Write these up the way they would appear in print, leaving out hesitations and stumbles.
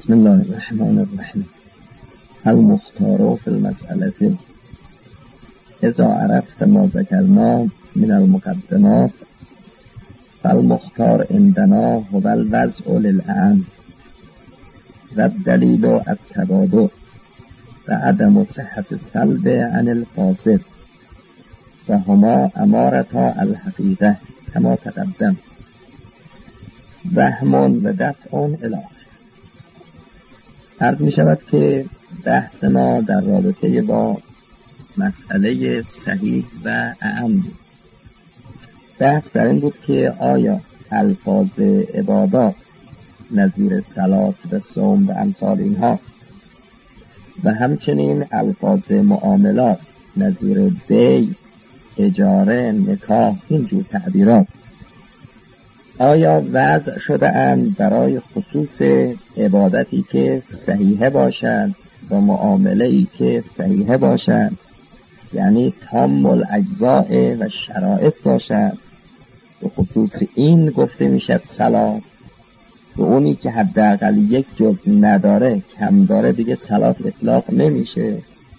بسم الله الرحمن الرحیم. المختار فی المسألة اذا عرفت ما ذکرنا من المقدمات فالمختار عندنا هو الوضع للأعم و الدلیل التبادل و عدم صحة السلب عن الفاسد و هما امارتا الحقیقه کما تقدم وهم و دفع الی. عرض می شود که بحث ما در رابطه با مسئله صحیح و اعم بود. بحث در این بود که آیا الفاظ عبادات نظیر صلات و صوم و امثال اینها و همچنین الفاظ معاملات نظیر بیع، اجاره، نکاح، اینجور تعبیرات آیا وضع شده اند برای خصوص عبادتی که صحیحه باشد و معامله‌ای که صحیحه باشد، یعنی تام الاجزاء و شرایط باشد. به خصوص این گفته میشد صلات. به اونی که حداقل یک جزء نداره، کم داره، دیگه صلات اطلاق نمیشه.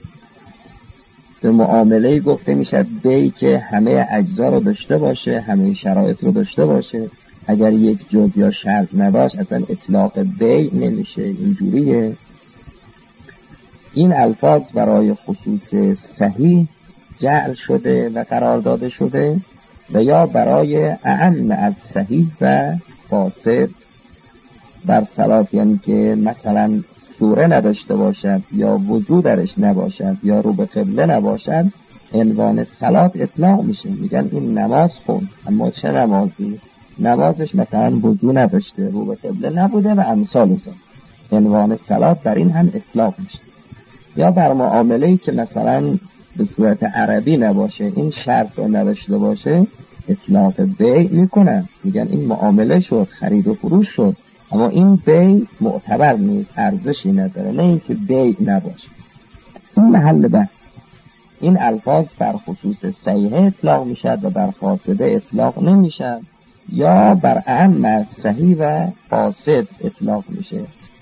به معامله‌ای گفته میشد بیع که همه اجزا رو داشته باشه، همه شرایط رو داشته باشه. اگر یک جزء یا شرط نداشت اصلا اطلاق بیع نمیشه. اینجوریه. این الفاظ برای خصوص صحیح جعل شده و قرار داده شده و یا برای اعم از صحیح و فاسد بر صلات، یعنی که مثلا سوره نداشته باشد یا وضو درش نباشد یا رو به قبله نباشد، عنوان صلات اطلاق میشه. میگن این نماز خون، اما چه نمازی؟ نمازش مثلا وضو نداشته، رو به قبله نبوده و امثال ذالک. عنوان صلات در این هم اطلاق میشه. یا بر معامله‌ای که مثلا به صورت عربی نباشه، این شرط رو نداشته باشه، اطلاق بیع میکنن. میگن این معامله شد، خرید و فروش شد، اما این بیع معتبر نیست، ارزشی نداره. نه اینکه بیع نباشه. این محل بحث. این الفاظ بر خصوص صحیح اطلاق میشد و بر فاسده اطلاق نمیشد، یا بر اعم صحیح و فاسد اطلاق میشه.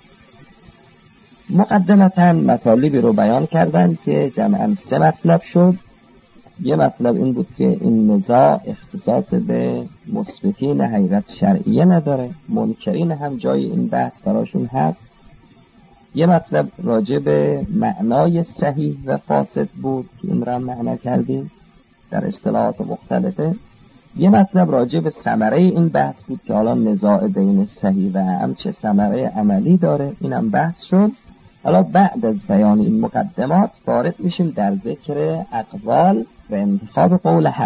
مقدمتاً مطالبی رو بیان کردن که جمعاً 3 مطلب شد. یه مطلب این بود که این نزاع اختصاص به مثبتین حقیقت شرعیه نداره، منکرین هم جای این بحث براشون هست. یه مطلب راجع به معنای صحیح و فاسد بود که این را معنا کردیم در اصطلاحات مختلفه. یه مطلب راجع به ثمره این بحث بود که حالا نزاع بین صحیح و اعم چه ثمره عملی داره، اینم بحث شد. حالا بعد از بیان این مقدمات وارد میشیم در ذکر اقوال و انتخاب قول حق.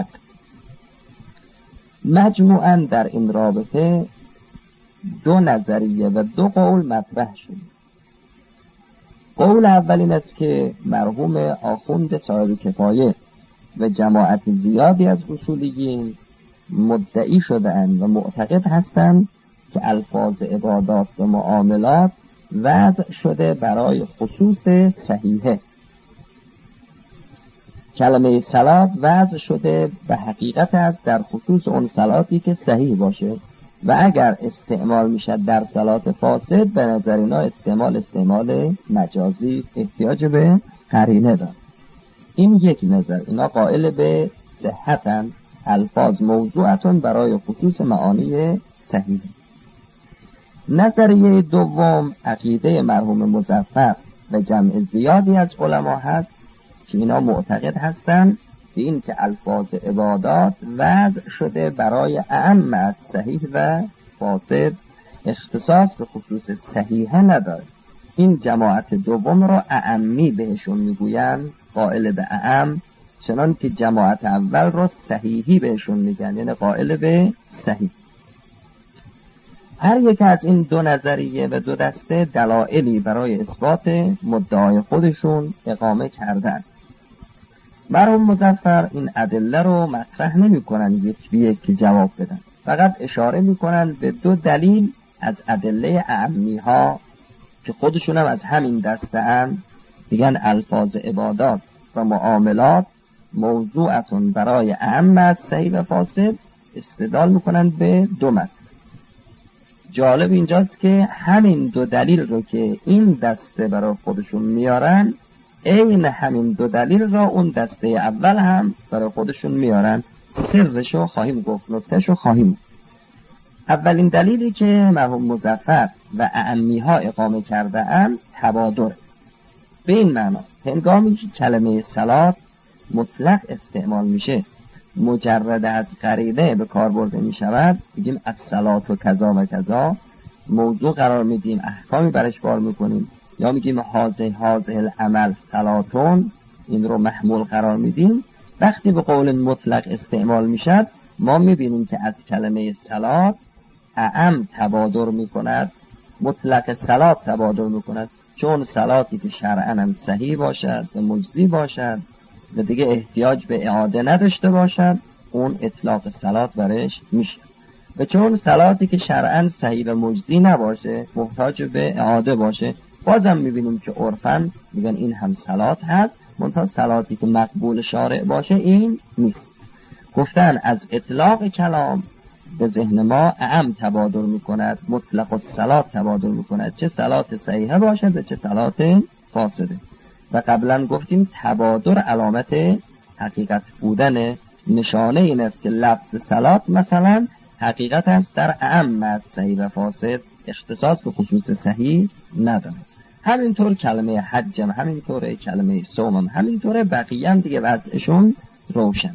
مجموعاً در این رابطه 2 نظریه و 2 قول مطرح شد. قول اول این است که مرحوم آخوند صاحب کفایه و جماعت زیادی از اصولیین مدعی شده‌اند و معتقد هستند که الفاظ عبادات و معاملات وضع شده برای خصوص صحیحه. کلمه صلات وضع شده به حقیقت است در خصوص اون صلاتی که صحیح باشه و اگر استعمال میشد در صلات فاسد، به نظر اینا استعمال مجازی، احتیاج به قرینه داره. این یک نظر. اینا قائل به صحتن، الفاظ موضوعتون برای خصوص معانی صحیح. نظریه دوم عقیده مرحوم مظفر و جمع زیادی از علما هست که اینا معتقد هستند به این که الفاظ عبادات وضع شده برای اعم از صحیح و فاسد، اختصاص به خصوص صحیحه نداره. این جماعت دوم رو اعمی بهشون میگوین، قائل به اعم، چنان که جماعت اول رو صحیحی بهشون میگن، یعنی قائل به صحیح. هر یک از این 2 نظریه و 2 دسته دلایلی برای اثبات مدعای خودشون اقامه کردن. مرحوم مظفر این ادله رو مطرح نمی کنن یک به یک که جواب بدن، فقط اشاره می کنن به 2 دلیل از ادله اعمی ها که خودشون هم از همین دسته اند. میگن الفاظ عبادات و معاملات موضوعتون برای اعم از صحیح و فاسد. استدلال میکنن به 2 مطلب. جالب اینجاست که همین دو دلیل رو که این دسته برای خودشون میارن، عین همین دو دلیل را اون دسته اول هم برای خودشون میارن. سرشو خواهیم گفت، نکتهشو خواهیم. اولین دلیلی که مرحوم مظفر و اعمی ها اقامه کرده اند تبادر. به این معنا هنگامی که کلمه صلات مطلق استعمال میشه، مجرد از قرینه به کار برده میشود، بگیم الصلات و کذا و کذا، موضوع قرار میدیم، احکامی برش بار میکنیم، یا میگیم هازه العمل صلاتون، این رو محمول قرار میدیم. وقتی به قول مطلق استعمال میشد، ما میبینیم که از کلمه صلات اعم تبادر میکند، مطلق صلات تبادر میکند، چون صلاتی که شرعاً هم صحیح باشد و مجزی باشد و دیگه احتیاج به اعاده نداشته باشد، اون اطلاق صلات برش میشه. و چون صلاتی که شرعاً صحیح و مجزی نباشه، محتاج به اعاده باشه، بازم میبینیم که عرفاً میگن این هم صلات هست، منتها صلاتی که مقبول شارع باشه این نیست. گفتن از اطلاق کلام به ذهن ما اعم تبادر میکند، مطلق الصلات تبادر میکند، چه صلات صحیحه باشد و چه صلات فاسده. و قبلا گفتیم تبادر علامت حقیقت بودن، نشانه این است که لفظ صلات مثلا حقیقت است در اعم از صحیح و فاسد، اختصاص به خصوص صحیح نداره. همینطور کلمه حجم، همینطور کلمه صوم، همینطور بقیه هم دیگه وضعشون روشن.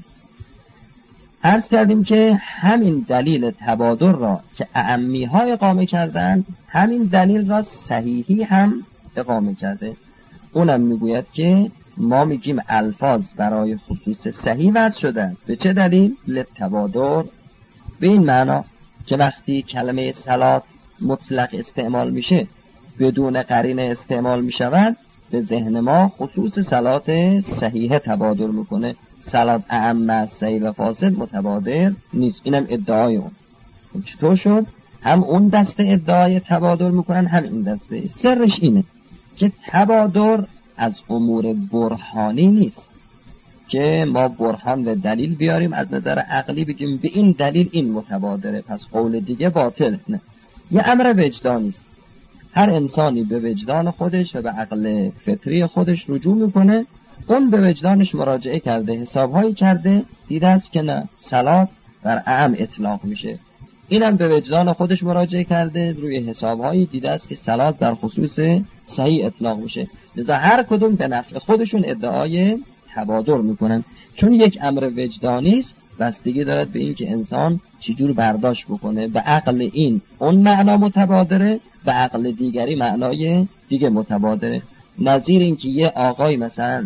عرض کردیم که همین دلیل تبادر را که اعمی ها اقامه کردن، همین دلیل را صحیحی هم اقامه کرده. اونم میگوید که ما میگیم الفاظ برای خصوص صحیح وضع شدن. به چه دلیل؟ للتبادر. به این معنا که وقتی کلمه صلات مطلق استعمال میشه، بدون قرینه استعمال میشود، به ذهن ما خصوص صلات صحیحه تبادر میکنه. صلات اعم صحیح و فاسد متبادر نیست. اینم ادعای اون. چطور شد؟ هم اون دسته ادعای تبادر میکنن، هم این دسته. سرش اینه که تبادر از امور برهانی نیست که ما برهان و دلیل بیاریم از نظر عقلی بگیم به این دلیل این متبادره پس قول دیگه باطل. نه، یه امر وجدانی است. هر انسانی به وجدان خودش و به عقل فطری خودش رجوع میکنه. اون به وجدانش مراجعه کرده، حسابهایی کرده، دیده است که نه، صلات بر اعم اطلاق میشه. اینم به وجدان خودش مراجعه کرده، روی حسابهایی دیده است که صلات بر خصوص صحیح اطلاق میشه. لذا هر کدوم به نفع خودشون ادعای تبادر میکنن. چون یک امر وجدانی است، بستگی دارد به این که انسان چجور برداشت بکنه. به عقل این اون معنا متبادره، به عقل دیگری معنای دیگه متبادره. نظیر این که یه آقای مثلا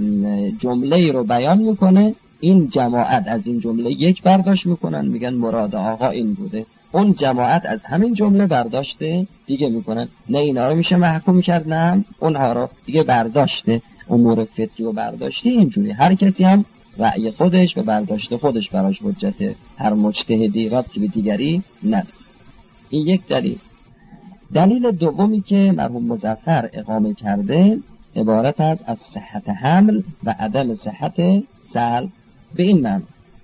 جمله رو بیان میکنه، این جماعت از این جمله یک برداشت میکنن، میگن مراد آقا این بوده. اون جماعت از همین جمله برداشته دیگه میکنن. نه اینا رو میشه محکوم کرد، نه اونها رو دیگه برداشته. امور فطری و برداشتی اینجوری، هر کسی هم رأی خودش و برداشت خودش براش حجته. هر مجتهدی ربطی به دیگری نداره. این یک دلیل. دلیل دومی که مرحوم مظفر اقامه کرده عبارت است از صحت حمل و عدم صحت سلب. به این معنی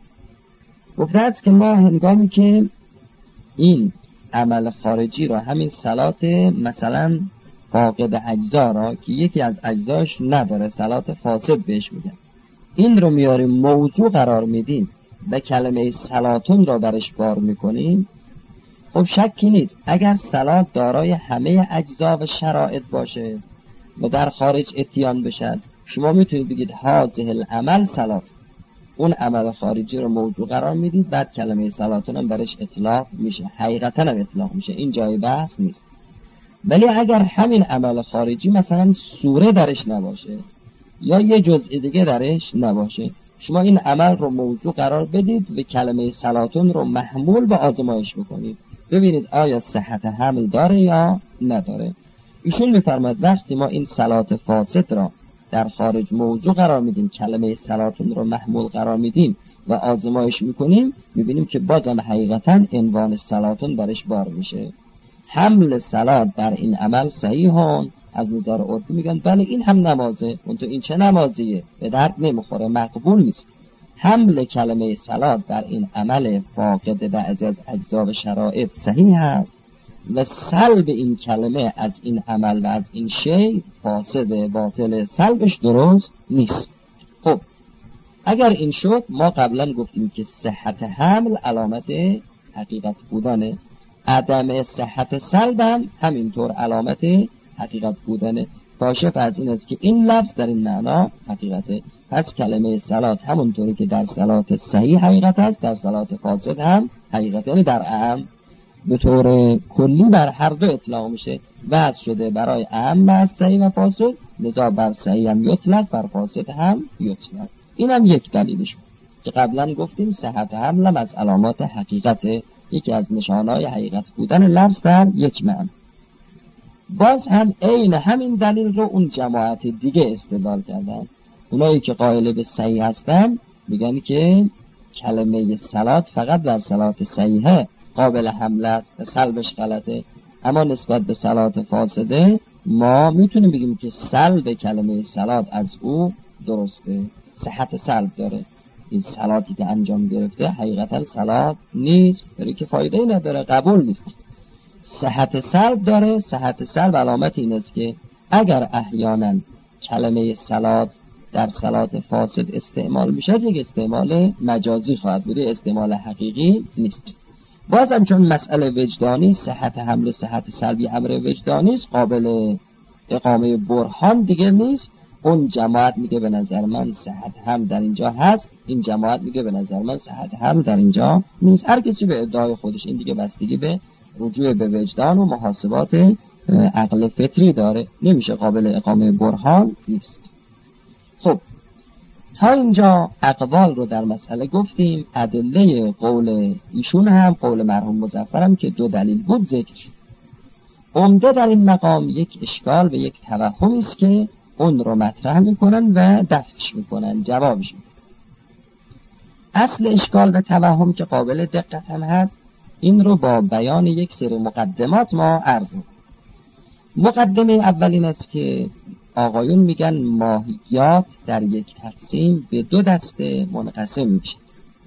گفته است که ما هنگامی که این عمل خارجی را، همین صلات مثلا فاقد اجزا را که یکی از اجزاش نداره، صلات فاسد بهش میگن، این رو میاریم موضوع قرار میدیم و کلمه صلاتون را برش بار میکنیم، خب شکی نیست اگر صلات دارای همه اجزا و شرایط باشه و در خارج اتیان بشد، شما میتونید بگید هازه العمل صلات، اون عمل خارجی رو موضوع قرار میدید، بعد کلمه صلاتون هم برش اطلاق میشه، حقیقتا هم اطلاق میشه، این جای بحث نیست. ولی اگر همین عمل خارجی مثلا سوره درش نباشه یا یه جزء دیگه درش نباشه، شما این عمل رو موضوع قرار بدید و کلمه صلاتون رو محمول به آزمایش بکنید، ببینید آیا صحت حمل داره یا نداره. ایشون میفرماید وقتی ما این صلات فاسد را در خارج موضوع قرار میدیم، کلمه صلاتون رو محمول قرار میدیم و آزمایش میکنیم، میبینیم که بازم حقیقتا عنوان صلاتون برش بار میشه. حمل صلات بر این عمل صحیحون، از نظر عرفی میگن بله این هم نمازه، اون تو این چه نمازیه، به درد نمیخوره، مقبول نیست. حمل کلمه صلات بر این عمل فاقد بعضی از اجزا و شرایط صحیح هست، و سلب این کلمه از این عمل و از این شی فاسد، باطل، سلبش درست نیست. خب اگر این شد، ما قبلا گفتیم که صحت حمل علامت حقیقت بودنه، عدم صحت سلبم همینطور علامت حقیقت بودنه. کاشف از این است که این لفظ در این معنا حقیقته. پس کلمه صلات همونطوری که در صلات صحیح حقیقت است، در صلات فاسد هم حقیقت، یعنی در اعم به طور کلی بر هر دو اطلاق میشه. وضع شده برای اعم از صحیح و فاسد، لذا بر صحیح هم یطلق، بر فاسد هم یطلق. این هم یک دلیلش که قبلا گفتیم صحت حمل از علامات حقیقته، یکی از نشانهای حقیقت بودن لفظ در یک معنی. باز هم عین همین دلیل رو اون جماعت دیگه استدلال کردن. اونایی که قائل به صحیح هستن میگن که کلمه صلات فقط در صلات صحیحه قابل حمل و سلبش غلطه، اما نسبت به صلات فاسده ما میتونیم بگیم که سلب کلمه صلات از او درسته، صحت سلب داره. این صلاتی که انجام گرفته حقیقتا صلات نیست، برای که فایده نداره، قبول نیست. صحت سلب داره. صحت سلب علامت این است که اگر احیانا کلمه صلات در صلات فاسد استعمال میشه، یک استعمال مجازی خواهد بود، استعمال حقیقی نیست. باز هم چون مسئله وجدانی، صحت حمل و صحت سلبی امر وجدانی است، قابل اقامه برهان دیگه نیست. اون جماعت میگه به نظر من صحت هم در اینجا هست، این جماعت میگه به نظر من صحت هم در اینجا نیست. هر کسی به ادعای خودش، این دیگه بستگی به رجوع به وجدان و محاسبات عقل فطری داره، نمیشه قابل اقامه برهان نیست. خب تا اینجا اقوال رو در مسئله گفتیم. ادله قول ایشون هم قول مرحوم مظفر هم که دو دلیل بود ذکر شد. عمده در این مقام یک اشکال و یک توهمی است که اون رو مطرح میکنن و دفعش میکنن، جوابش میکنن. اصل اشکال و توهم که قابل دقت هم هست، این رو با بیان یک سری مقدمات ما عرض میکنم. مقدمه اولین است که آقایون میگن ماهیات در یک تقسیم به دو دسته منقسم میشه.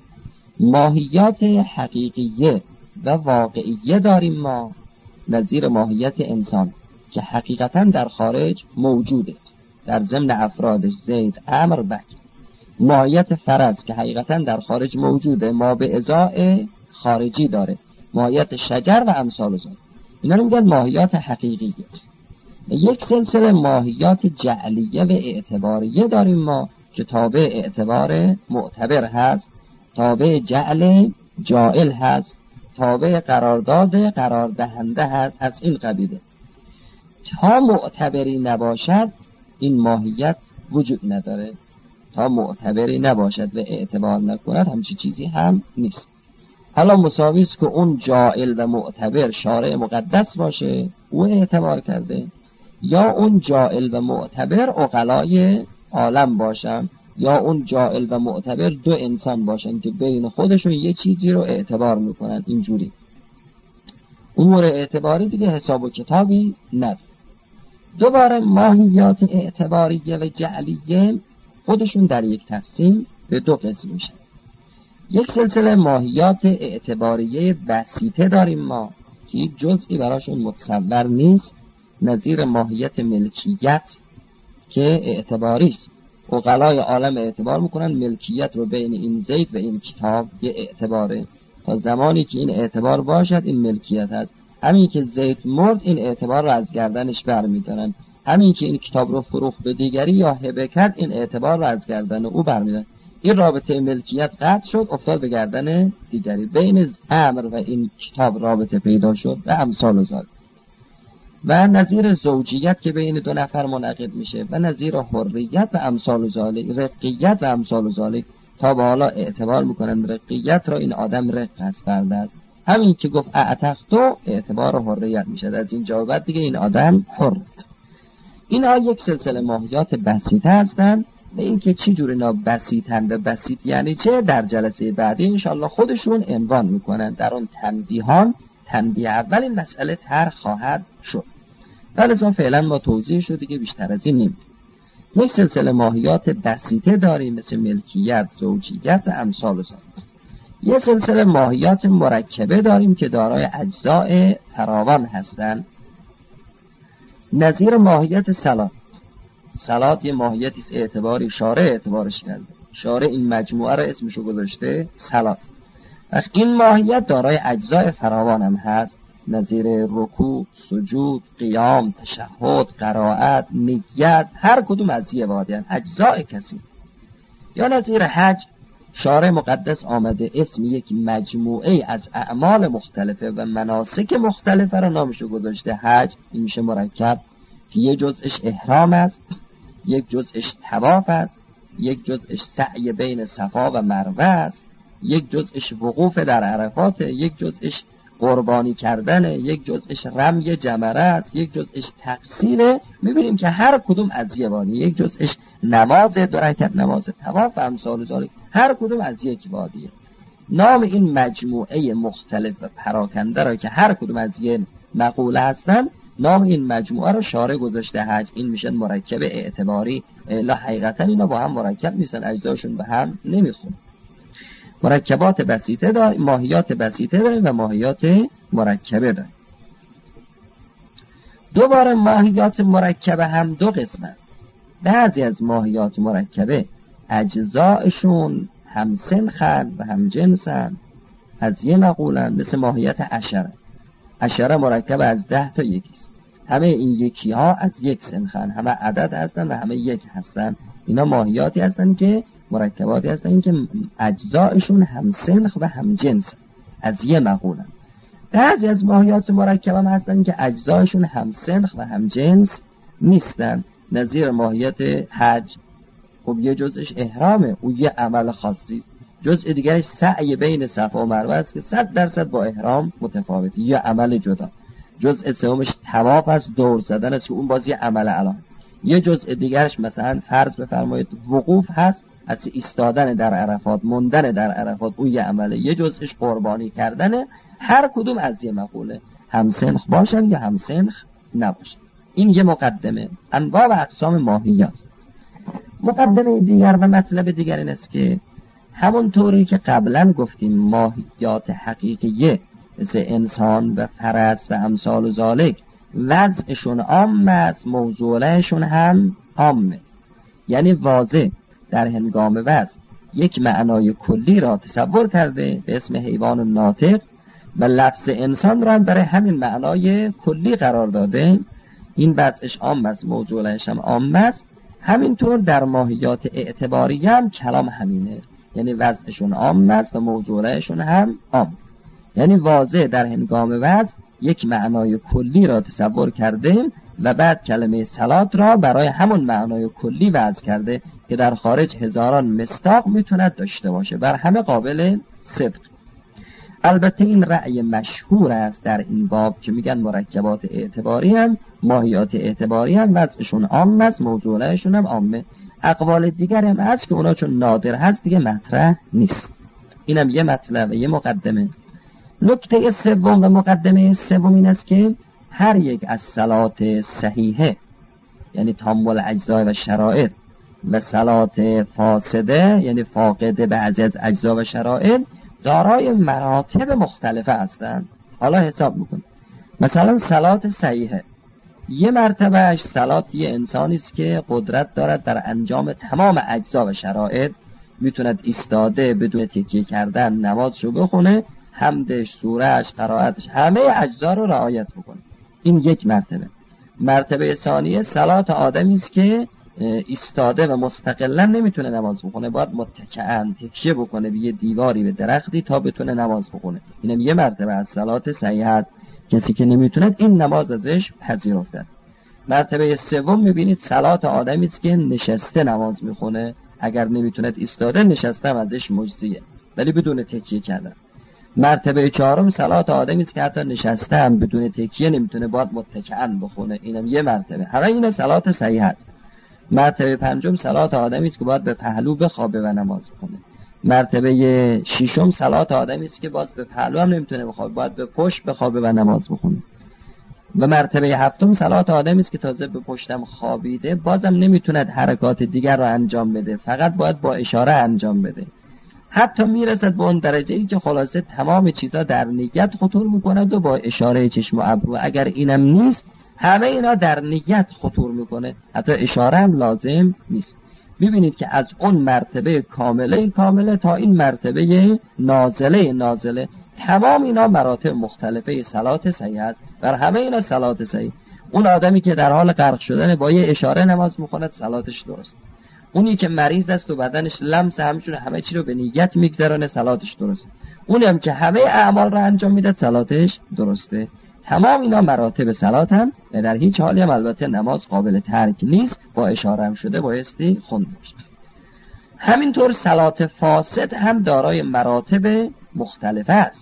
ماهیات حقیقیه و واقعیه داریم ما، نظیر ماهیت انسان که حقیقتا در خارج موجوده، در ضمن افرادش زید، عمرو، بکر. ماهیت فرض که حقیقتا در خارج موجوده، ما به ازای خارجی داره، ماهیت شجر و امثال ذالک. اینا رو میگن ماهیات حقیقیه. یک سلسله ماهیات جعلیه و اعتباریه داریم ما که تابع اعتبار معتبر هست، تابع جعل جائل هست، تابع قرارداد قرار دهنده هست. از این قبیله تا معتبری نباشد این ماهیت وجود نداره، تا معتبری نباشد و اعتبار نکند همچی چیزی هم نیست. حالا مساوی است که اون جائل و معتبر شارع مقدس باشه، او اعتبار کرده، یا اون جائل و معتبر عقلای عالم باشن، یا اون جائل و معتبر دو انسان باشن که بین خودشون یه چیزی رو اعتبار میکنن. اینجوری امور اعتباری دیگه حساب و کتابی نداره. دوباره ماهیات اعتباریه و جعلیه خودشون در یک تقسیم به دو قسم میشن. یک سلسله ماهیات اعتباریه بسیطه داریم ما که جزئی براشون متصور نیست، نظیر ماهیت ملکیت که اعتباری است. عقلای عالم اعتبار میکنن ملکیت رو بین این زید و این کتاب یه اعتباره، تا زمانی که این اعتبار باشد این ملکیت هست. همین که زید مرد این اعتبار رو از گردنش برمیدارن، همین که این کتاب رو فروخت به دیگری یا هبه کرد این اعتبار رو از گردن او برمیدارن. این رابطه ملکیت قطع شد، افتاد به گردن دیگری. بین امر و این کتاب رابطه پیدا شد و امثال ذالک. و نظیر زوجیت که بین دو نفر منعقد میشه، و نظیر حریت و امثال ذالک، رقیت و امثال ذالک. تا به حالا اعتبار میکنن رقیت را این آدم رق هست بردد، همین که گفت اعتقتو اعتبار حریت میشد، از این جا بعد دیگه این آدم حر. اینها یک سلسله ماهیات بسیطه هستند و این که چی جور اینا بسیطن و بسیط یعنی چه در جلسه بعدی انشالله خودشون عنوان میکنن. در اون تنبیهان، تنبیه اول این مسئله طرح خواهد شد، ولی فعلا ما توضیح شد دیگه بیشتر از این نیم. یک سلسله ماهیات بسیطه داریم مثل ملکیت، زوجیت و امثال ذالک. یه سلسله ماهیات مرکبه داریم که دارای اجزاء فراوان هستند، نظیر ماهیت سلات. سلات یه ماهیتی است اعتباری شارع اعتبارش کرده، شارع این مجموعه رو اسمشو گذاشته سلات. این ماهیت دارای اجزاء فراوان هم هست، نظیر رکوع، سجود، قیام، تشهد، قرائت، نیت، هر کدوم از یه وادیان اجزاء کثیر. یا نظیر حج، شارع مقدس آمده اسم یک مجموعه از اعمال مختلفه و مناسک مختلفه را نامشو گذاشته حج. این میشه مرکب که یک جزءش احرام است، یک جزءش طواف است، یک جزءش سعی بین صفا و مروه است، یک جزءش وقوف در عرفات، یک جزءش قربانی کردن، یک جزءش رمی جمره است، یک جزءش تقصیره. میبینیم که هر کدوم از یه وادی، یک جزءش نماز 2 رکعت نماز طواف و امثال ذالک، هر کدوم از یک وادیه. نام این مجموعه مختلف و پراکنده را که هر کدوم از یه مقوله هستن، نام این مجموعه رو شارع گذاشته حج. این میشن مرکب اعتباری. الا حقیقتا اینا با هم مرکب نیستن، اجزاشون به هم نمیخونه. مرکبات بسیطه داریم، ماهیات بسیطه داریم و ماهیات مرکبه داریم. دوباره ماهیات مرکبه هم 2 قسمه. بعضی از ماهیات مرکبه اجزایشون هم سنخن و هم جنسن، از یه مقولن، مثل ماهیت عشره. عشره مرکب از 10 تا یکیست. همه این یکی ها از یک سنخن، همه عدد هستن و همه یک هستن. اینا ماهیاتی هستن که مرکباتی هستن که اجزایشون هم سنخ و هم جنس، از یه مقولن. بعضی از ماهیات مرکبه هم هستن که اجزایشون هم سنخ و هم جنس نیستن، نظیر ماهیت حج. خب یه جزءش احرامه، او یه عمل خاصی است. جزء دیگرش سعی بین صفا و مروه است که 100% با احرام متفاوته، یه عمل جدا. جزء سومش طواف است، دور زدن است که اون باز یه عمل الان. یه جزء دیگرش مثلا فرض بفرمایید وقوف هست، از ایستادن در عرفات، موندن در عرفات، اون یه عمله. یه جزءش قربانی کردنه. هر کدوم از یه مقوله، هم سنخ باشن یا هم سنخ نباشن. این یه مقدمه، انواع و اقسام ماهیات. مقدمه دیگر و مطلب دیگر این است که همون طوری که قبلا گفتیم ماهیات حقیقیه مثل انسان و فرس و امثال و ذالک وضعشون عام است، موضوعشون هم عامه. یعنی واضح در هنگام وضع یک معنای کلی را تصور کرده به اسم حیوان ناطق و لفظ انسان را برای همین معنای کلی قرار داده. این وضعش عام است، موضوعش هم عام است. همینطور در ماهیات اعتباری هم کلام همینه، یعنی وضعشون عام است و موضوعشون هم عام. یعنی واضح در هنگام وضع یک معنای کلی را تصور کرده و بعد کلمه صلات را برای همون معنای کلی وضع کرده که در خارج هزاران مصداق میتوند داشته باشه، بر همه قابل صدق. البته این رأی مشهور است در این باب که میگن مرکبات اعتباری هم، ماهیات اعتباری هم وضعشون عام است، موضوعشون هم عامه. اقوال دیگر هم هست که اونا چون نادر هست دیگه مطرح نیست. اینم یه مطلب، یه مقدمه. نکته سوم و مقدمه سوم این است که هر یک از صلات صحیحه، یعنی تام الاجزاء و شرائط، و صلات فاسده یعنی فاقده بعضی از اجزا و شرائط، دارای مراتب مختلفه هستند. حالا حساب میکنیم. مثلا صلات صحیحه، یه مرتبهش صلات یه انسانی است که قدرت دارد در انجام تمام اجزا و شرائط، میتوند ایستاده بدون تکیه کردن نمازشو بخونه، حمدش، سورهش، قرائتش، همه اجزا رو رعایت بکنه. این یک مرتبه. مرتبه ثانیه صلات آدمی است که ایستاده و مستقلا نمیتونه نماز بخونه، باید متکئن تکیه بکنه به یه دیواری، به درختی تا بتونه نماز بخونه. اینم یه مرتبه از صلات صحیحه، کسی که نمیتونه این نماز ازش پذیرفته. مرتبه سوم میبینید صلات آدمی است که نشسته نماز میخونه، اگر نمیتونه ایستاده نشسته ازش مجزیه ولی بدون تکیه کردن. مرتبه چهارم صلات آدمی است که حتی نشسته هم بدون تکیه نمیتونه، باید متکئن بخونه. اینم یه مرتبه. همه اینا صلات صحیحه. مرتبه پنجم صلات آدمی است که باید به پهلو بخوابه و نماز بخونه. مرتبه ششم صلات آدمی است که باز به پهلو هم نمیتونه بخوابه، باید به پشت بخوابه و نماز بخونه. و مرتبه هفتم صلات آدمی است که تازه به پشتم خوابیده، بازم نمیتونه حرکات دیگر رو انجام بده، فقط باید با اشاره انجام بده. حتی میرسد به اون درجه ای که خلاصه تمام چیزا در نیت خطور میکند و با اشاره چشم و ابرو، اگر اینم نیست همه اینا در نیت خطور میکنه، حتی اشاره هم لازم نیست. ببینید که از اون مرتبه کامله تا این مرتبه نازله تمام اینا مراتب مختلفه صلات صحیح است. بر همه اینا صلات صحیح. اون آدمی که در حال غرق شدن با یه اشاره نماز میخوند صلاتش درست. اونی که مریض است و بدنش لمس همچون همه چی رو به نیت میگذرانه صلاتش درسته. اونی هم که همه اعمال رو انجام میده صلاتش درسته. تمام اینا مراتب صلاتن و در هیچ حالی هم البته نماز قابل ترک نیست، با اشاره هم شده بایستی خونده بشه. همینطور صلات فاسد هم دارای مراتب مختلفه است،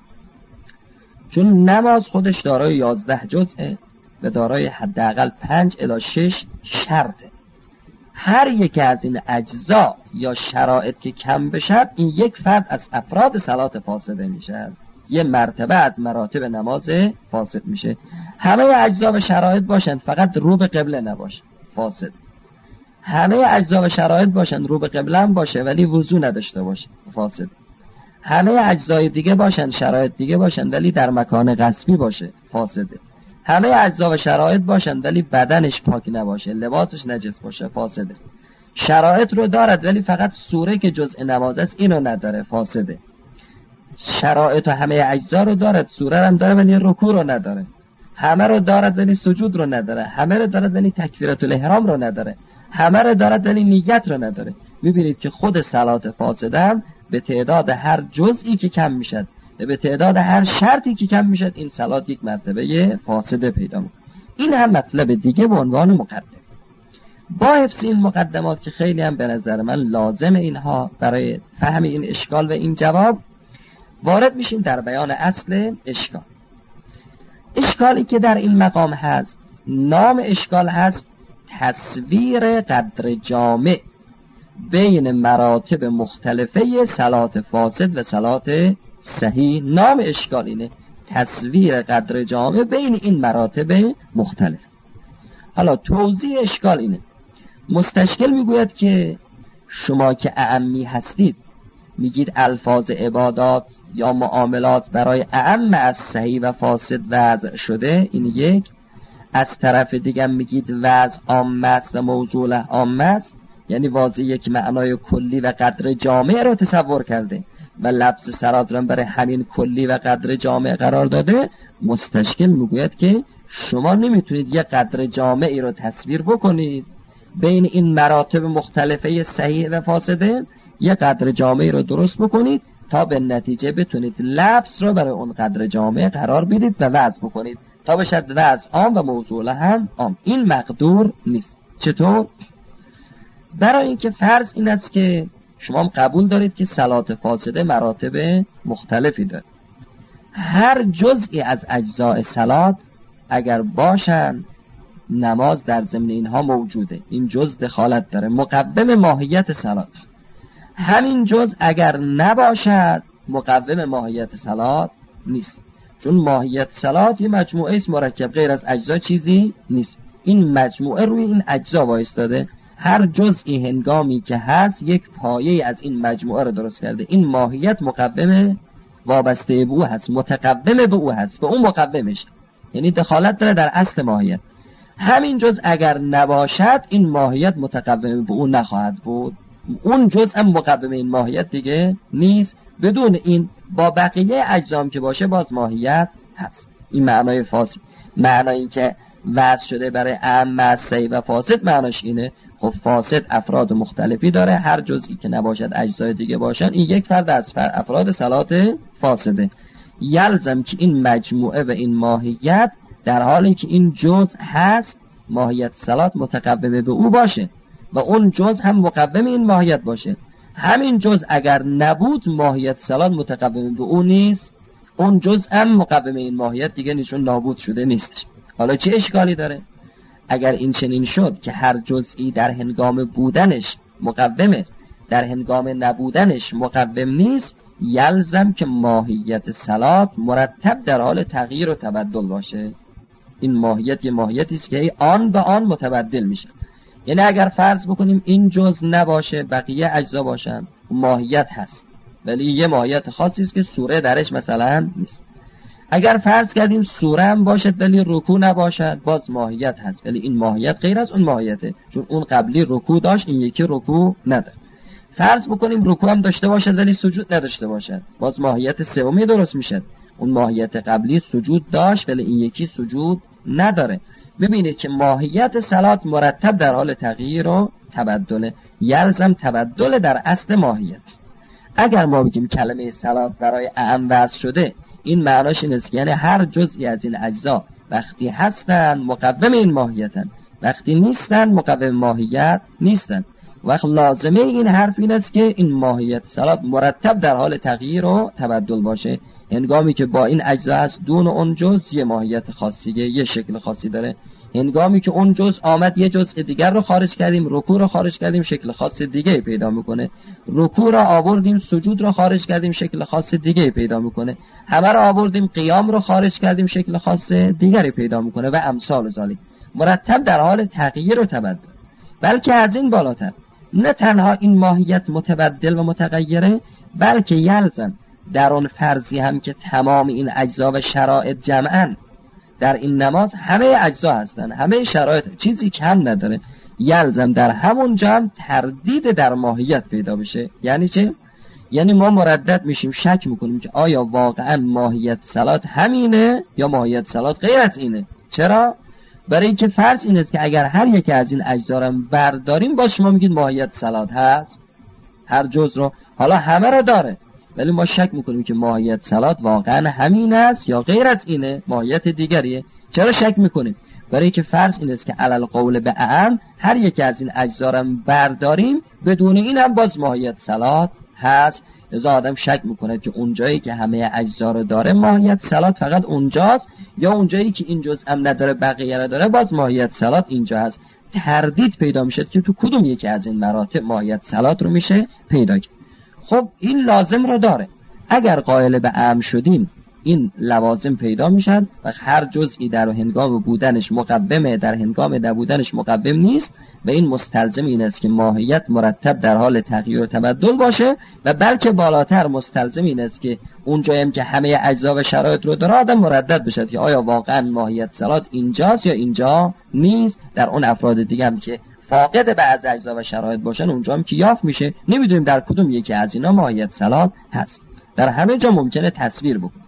چون نماز خودش دارای 11 جزءه و دارای حداقل 5 الی 6 شرطه. هر یک از این اجزا یا شرایط که کم بشه این یک فرد از افراد صلات فاسده میشه، یه مرتبه از مراتب نماز فاسد میشه. همه اجزا و شرایط باشند فقط رو به قبله نباشه فاسد، همه اجزا و شرایط باشند رو به قبله هم باشه ولی وضو نداشته باشه فاسد، همه اجزای دیگه باشند شرایط دیگه باشند ولی در مکان غصبی باشه فاسده، همه اجزا و شرایط باشند ولی بدنش پاک نباشه، لباسش نجس باشه فاسده، شرایط رو دارد ولی فقط سوره که جزء نماز است اینو نداره فاسده، شرایط و همه اجزا رو دارد، سوره هم داره ولی رکوع رو نداره، همه رو دارد ولی سجود رو نداره، همه رو دارد ولی تکبیرات الاحرام رو نداره، همه رو دارد ولی نیت رو نداره. میبینید که خود صلات فاسده هم به تعداد هر جزئی که کم میشد و به تعداد هر شرطی که کم میشد این صلات یک مرتبه فاسده پیدا میکنه. این هم مطلب دیگه به عنوان مقدم. با حفظ این مقدمات که خیلی هم به نظر من لازم اینها برای فهم این اشکال و این جواب، وارد میشیم در بیان اصل اشکال. اشکالی که در این مقام هست، نام اشکال هست تصویر قدر جامع بین مراتب مختلفه صلات فاسد و صلات صحیح. نام اشکال اینه، تصویر قدر جامع بین این مراتب مختلف. حالا توضیح اشکال اینه، مستشکل میگوید که شما که اعمی هستید میگید الفاظ عبادات یا معاملات برای اعم از صحیح و فاسد وضع شده، این یک. از طرف دیگه میگید وضع عام است و موضوع عام است، یعنی واضح یک معنای کلی و قدر جامع رو تصور کرده و لفظ صلات رو برای همین کلی و قدر جامع قرار داده. مستشکل میگوید که شما نمیتونید یک قدر جامعی رو تصویر بکنید بین این مراتب مختلفه صحیح و فاسده، یک قدر جامعی رو درست بکنید تا به نتیجه بتونید لفظ رو برای اون قدر جامع قرار بدید و وضع بکنید تا بشد وضع عام و موضوع هم عام. این مقدور نیست. چطور؟ برای اینکه فرض این است که شما هم قبول دارید که صلات فاسده مراتب مختلفی داره. هر جزئی از اجزاء صلات اگر باشن نماز در ضمن اینها موجوده، این جز دخالت داره، مقوم ماهیت صلات. همین جز اگر نباشد مقوم ماهیت صلات نیست، چون ماهیت صلات یه مجموعه است مرکب، غیر از اجزا چیزی نیست. این مجموعه روی این اجزا وایستاده، هر جزئی هنگامی که هست یک پایه از این مجموعه رو درست کرده. این ماهیت مقوم وابسته به او هست، متقوم به او هست، به اون مقومش، یعنی دخالت داره در اصل ماهیت. همین جز اگر نباشد این ماهیت متقوم به او نخواهد بود، اون جز هم مقوم این ماهیت دیگه نیست. بدون این با بقیه اجزام که باشه باز ماهیت هست. این معنای فاسد. معنایی که وضع شده برای اعم صحیح و فاسد معناش اینه. خب فاسد افراد مختلفی داره، هر جزئی که نباشد اجزای دیگه باشن، این یک فرد از افراد صلات فاسده. یلزم که این مجموعه و این ماهیت در حالی که این جز هست ماهیت صلات متقوم به او باشه و اون جز هم مقوم این ماهیت باشه. همین جز اگر نبود ماهیت صلات متقوم به او نیست، اون جز هم مقوم این ماهیت دیگه نشون نابود شده نیست. حالا چه اشکالی داره؟ اگر این چنین شد که هر جزئی در هنگام بودنش مقومه، در هنگام نبودنش مقوم نیست، یلزم که ماهیت صلات مرتب در حال تغییر و تبدل باشه. این ماهیت یه ماهیتی است که آن به آن متبدل میشه. یعنی اگر فرض بکنیم این جز نباشه بقیه اجزا باشن، ماهیت هست، ولی یه ماهیت خاصی است که سوره درش مثلا نیست. اگر فرض کردیم سوره هم باشد ولی رکوع نباشد، باز ماهیت هست، ولی این ماهیت غیر از اون ماهیته، چون اون قبلی رکوع داشت، این یکی رکوع نداره. فرض بکنیم رکوع هم داشته باشد ولی سجود نداشته باشد، باز ماهیت سومی درست میشه. اون ماهیت قبلی سجود داشت ولی این یکی سجود نداره. ببینید که ماهیت صلات مرتب در حال تغییر و تبدل، یلزم تبدل در اصل ماهیت. اگر ما بگیم کلمه صلات برای اعم وضع شده، این معناش این است که یعنی هر جزئی از این اجزا وقتی هستن مقوم این ماهیتن، وقتی نیستن مقوم ماهیت نیستن. وقت لازمه این حرف این است که این ماهیت صلات مرتب در حال تغییر و تبدل باشه. هنگامی که با این اجزا هست دون اون جزء یه ماهیت خاصی، یه شکل خاصی داره. هنگامی که اون جزء آمد یه جزء دیگر رو خارج کردیم، رکوع رو خارج کردیم، شکل خاص دیگه پیدا میکنه. رکوع رو آوردیم، سجود رو خارج کردیم، شکل خاص دیگه پیدا میکنه. همه رو آوردیم، قیام رو خارج کردیم، شکل خاص دیگری پیدا میکنه و امثال ذالک. مرتب در حال تغییر و تبدل. بلکه از این بالاتر، نه تنها این ماهیت متبدل و متغیره، بلکه یلزم در اون فرضی هم که تمام این اجزا و شرایط جمعاً در این نماز همه اجزا هستن، همه شرایط، چیزی کم نداره، یلزم در همون جمع تردید در ماهیت پیدا بشه. یعنی چه؟ یعنی ما مردد میشیم، شک میکنیم که آیا واقعا ماهیت صلات همینه یا ماهیت صلات غیر از اینه. چرا؟ برای اینکه فرض این است که اگر هر یکی از این اجزا رو برداریم، باز شما میگید ماهیت صلات هست، هر جز رو، حالا همه رو داره، ولی ما شک میکنیم که ماهیت صلات واقعا همین است یا غیر از اینه، ماهیت دیگریه. چرا شک میکنیم؟ برای که فرض این است که علل قول به اعم هر یکی از این اجزا رو برداریم، بدون این هم باز ماهیت صلات هست. لذا آدم شک میکنه که اونجایی که همه اجزا رو داره ماهیت صلات فقط اونجاست، یا اونجایی که این جزء هم نداره بقیه رو داره باز ماهیت صلات اینجا هست. تردید پیدا میشه که تو کدوم یکی از این مراتب ماهیت صلات رو میشه پیدا کرد. خب این لازم رو داره. اگر قائل به اعم شدیم این لوازم پیدا میشن و هر جزئی در هنگام بودنش مقومه، در هنگام نبودنش مقوم نیست، و این مستلزم این است که ماهیت مرتب در حال تغییر و تبدل باشه، و بلکه بالاتر مستلزم این است که اونجایم که همه اجزا و شرایط رو داره آدم مردد بشه که آیا واقعا ماهیت صلات اینجاست یا اینجا نیست. در اون افراد دیگه هم که فاقد بعض اجزا و شرایط باشن اونجا هم که یافت میشه، نمیدونیم در کدوم یکی از اینا ماهیت صلات هست. در همه جا ممکنه تصویر بکنه.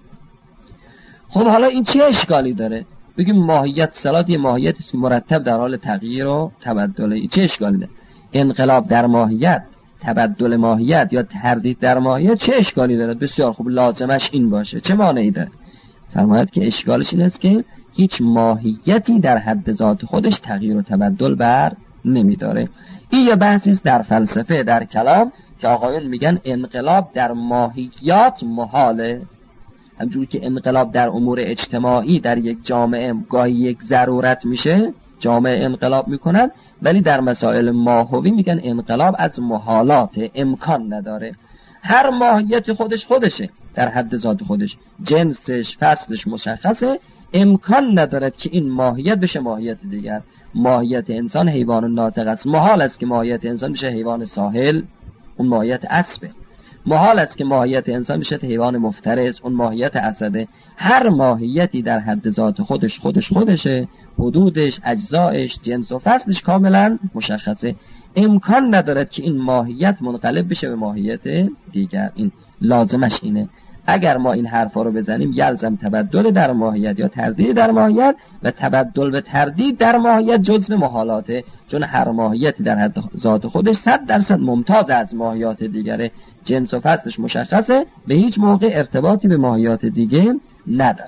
خب حالا این چه اشکالی داره؟ بگیم ماهیت صلات یه ماهیتی است مرتب در حال تغییر و تبدل. این چه اشکالی داره؟ انقلاب در ماهیت، تبدل ماهیت یا تردید در ماهیت چه اشکالی داره؟ بسیار خوب، لازمش این باشه. چه مانعی داره؟ فرماید که اشکالش این است که هیچ ماهیتی در حد ذات خودش تغییر و تبدل بر نمیداره. این یه بحثی است در فلسفه، در کلام، که آقایون میگن انقلاب در ماهیات محاله. همجوری که انقلاب در امور اجتماعی در یک جامعه گاهی یک ضرورت میشه، جامعه انقلاب میکنن، ولی در مسائل ماهوی میگن انقلاب از محالات، امکان نداره. هر ماهیت خودشه در حد ذات خودش، جنسش، فصلش مشخصه، امکان ندارد که این ماهیت بشه ماهیت دیگر. ماهیت انسان حیوان ناطق است، محال است که ماهیت انسان بشه حیوان ساحل، اون ماهیت اسبه. محال است که ماهیت انسان بشه حیوان مفترس، اون ماهیت اسده. هر ماهیتی در حد ذات خودشه، حدودش، اجزایش، جنس و فصلش کاملا مشخصه. امکان ندارد که این ماهیت منقلب بشه به ماهیت دیگر. این لازمش اینه. اگر ما این حرفا رو بزنیم یلزم تبدل در ماهیت یا تردید در ماهیت، و تبدل و تردید در ماهیت جزء محالاته، چون هر ماهیتی در حد ذات خودش 100% ممتاز از ماهیات دیگره، جنس و فصلش مشخصه، به هیچ موقع ارتباطی به ماهیات دیگه نداره.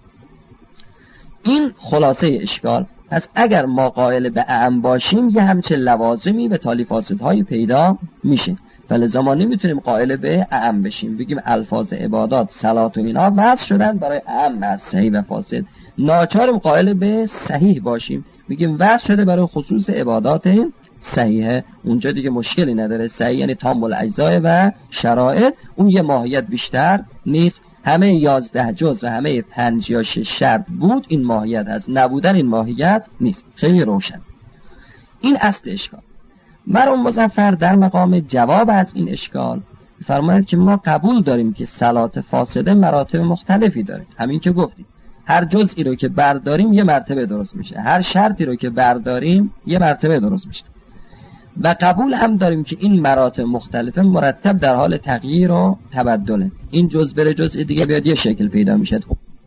این خلاصه اشکال. پس اگر ما قائل به اعم باشیم یه همچه لوازمی به تالی فاسدهای پیدا میشه، فلذا ما نمیتونیم قائل به اعم بشیم بگیم الفاظ عبادات، صلات و اینا وضع شدن برای اعم از صحیح و فاسد. ناچاریم قائل به صحیح باشیم بگیم وضع شده برای خصوص عبادات صحیحه، اونجا دیگه مشکلی نداره. صحیح یعنی تام الاجزاء و شرایط، اون یه ماهیت بیشتر نیست. همه 11 جزء و همه 5 یا 6 شرط بود، این ماهیت هست، نبودن این ماهیت نیست. خیلی روشن. این اصل اشکال. مرحوم مظفر در مقام جواب از این اشکال فرماید که ما قبول داریم که صلات فاسده مراتب مختلفی داره. همین که گفتیم هر جزئی رو که برداریم یه مرتبه درست میشه، هر شرطی رو که برداریم یه مرتبه درست میشه. و قبول هم داریم که این مراتب مختلفه مرتب در حال تغییر و تبدله. این جزء بره جزء دیگه بیاد یه شکل پیدا میشه.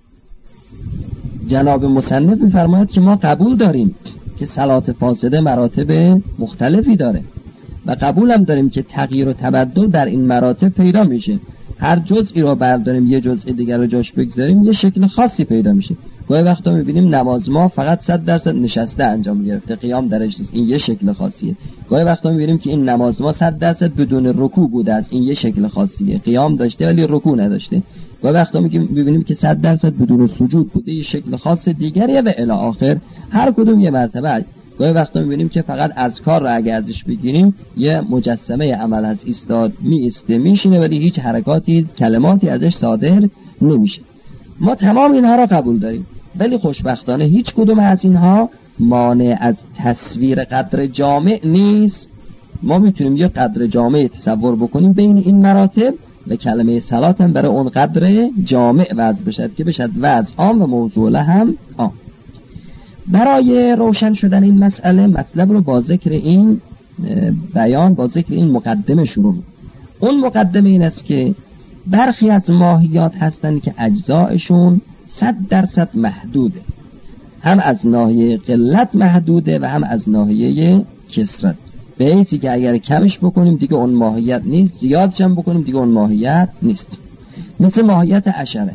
جناب مصنف میفرماید که ما قبول داریم که صلات فاسده مراتب مختلفی داره و قبول هم داریم که تغییر و تبدل در این مراتب پیدا میشه. هر جزئی رو برداریم یه جزء دیگر رو جاش بگذاریم یه شکل خاصی پیدا میشه. گاهی وقتا میبینیم نماز ما فقط 100% نشسته انجام گرفته، قیام درش نیست، این یه شکل خاصیه. گاهی وقتا میبینیم که این نماز ما 100% بدون رکوع بوده است، این یه شکل خاصیه، قیام داشته ولی رکوع نداشته. گاهی وقتا میبینیم که 100% بدون سجود بوده، یه شکل خاص دیگریه و الی آخر، هر کدوم یه مرتبه. گاهی وقتا میبینیم که فقط اذکار رو اگه ازش بگیریم یه مجسمه عمل هست، ایستاد میسته میشینه ولی هیچ حرکاتی کلماتی ازش صادر نمیشه. ما تمام اینها را قبول داریم، ولی خوشبختانه هیچ کدوم از اینها مانع از تصویر قدر جامع نیست. ما میتونیم یه قدر جامع تصور بکنیم بین این مراتب و کلمه صلات هم برای اون قدر جامع وضع بشد که بشد وضع عام و موضوع هم عام. برای روشن شدن این مسئله مطلب رو با ذکر این بیان، با ذکر این مقدمه شروع. اون مقدمه این است که برخی از ماهیات هستند که اجزایشون 100% محدوده، هم از ناحیه قلت محدوده و هم از ناحیه کثرت، به حیثی که اگر کمش بکنیم دیگه اون ماهیت نیست، زیادش هم بکنیم دیگه اون ماهیت نیست. مثل ماهیت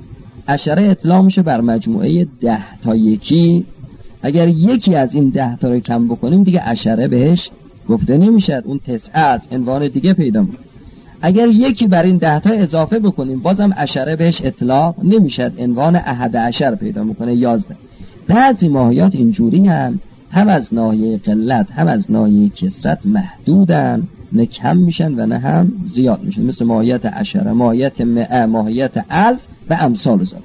عشره اطلاق میشه بر مجموعه 10 تا یکی. اگر یکی از این 10 تا رو کم بکنیم دیگه عشره بهش گفته نمیشد، اون 9 از عنوان دیگه پیدا میشه. اگر یکی بر این 10 تا اضافه بکنیم بازم عشره بهش اطلاق نمیشد، عنوان 11 پیدا میکنه، 11. بعضی ماهیات اینجوری هم از ناحیه قلت هم از ناحیه کثرت محدودن، نه کم میشن و نه هم زیاد میشن، مثل ماهیت عشره، ماهیت مئه، ماهیت الف و امثال ذلک.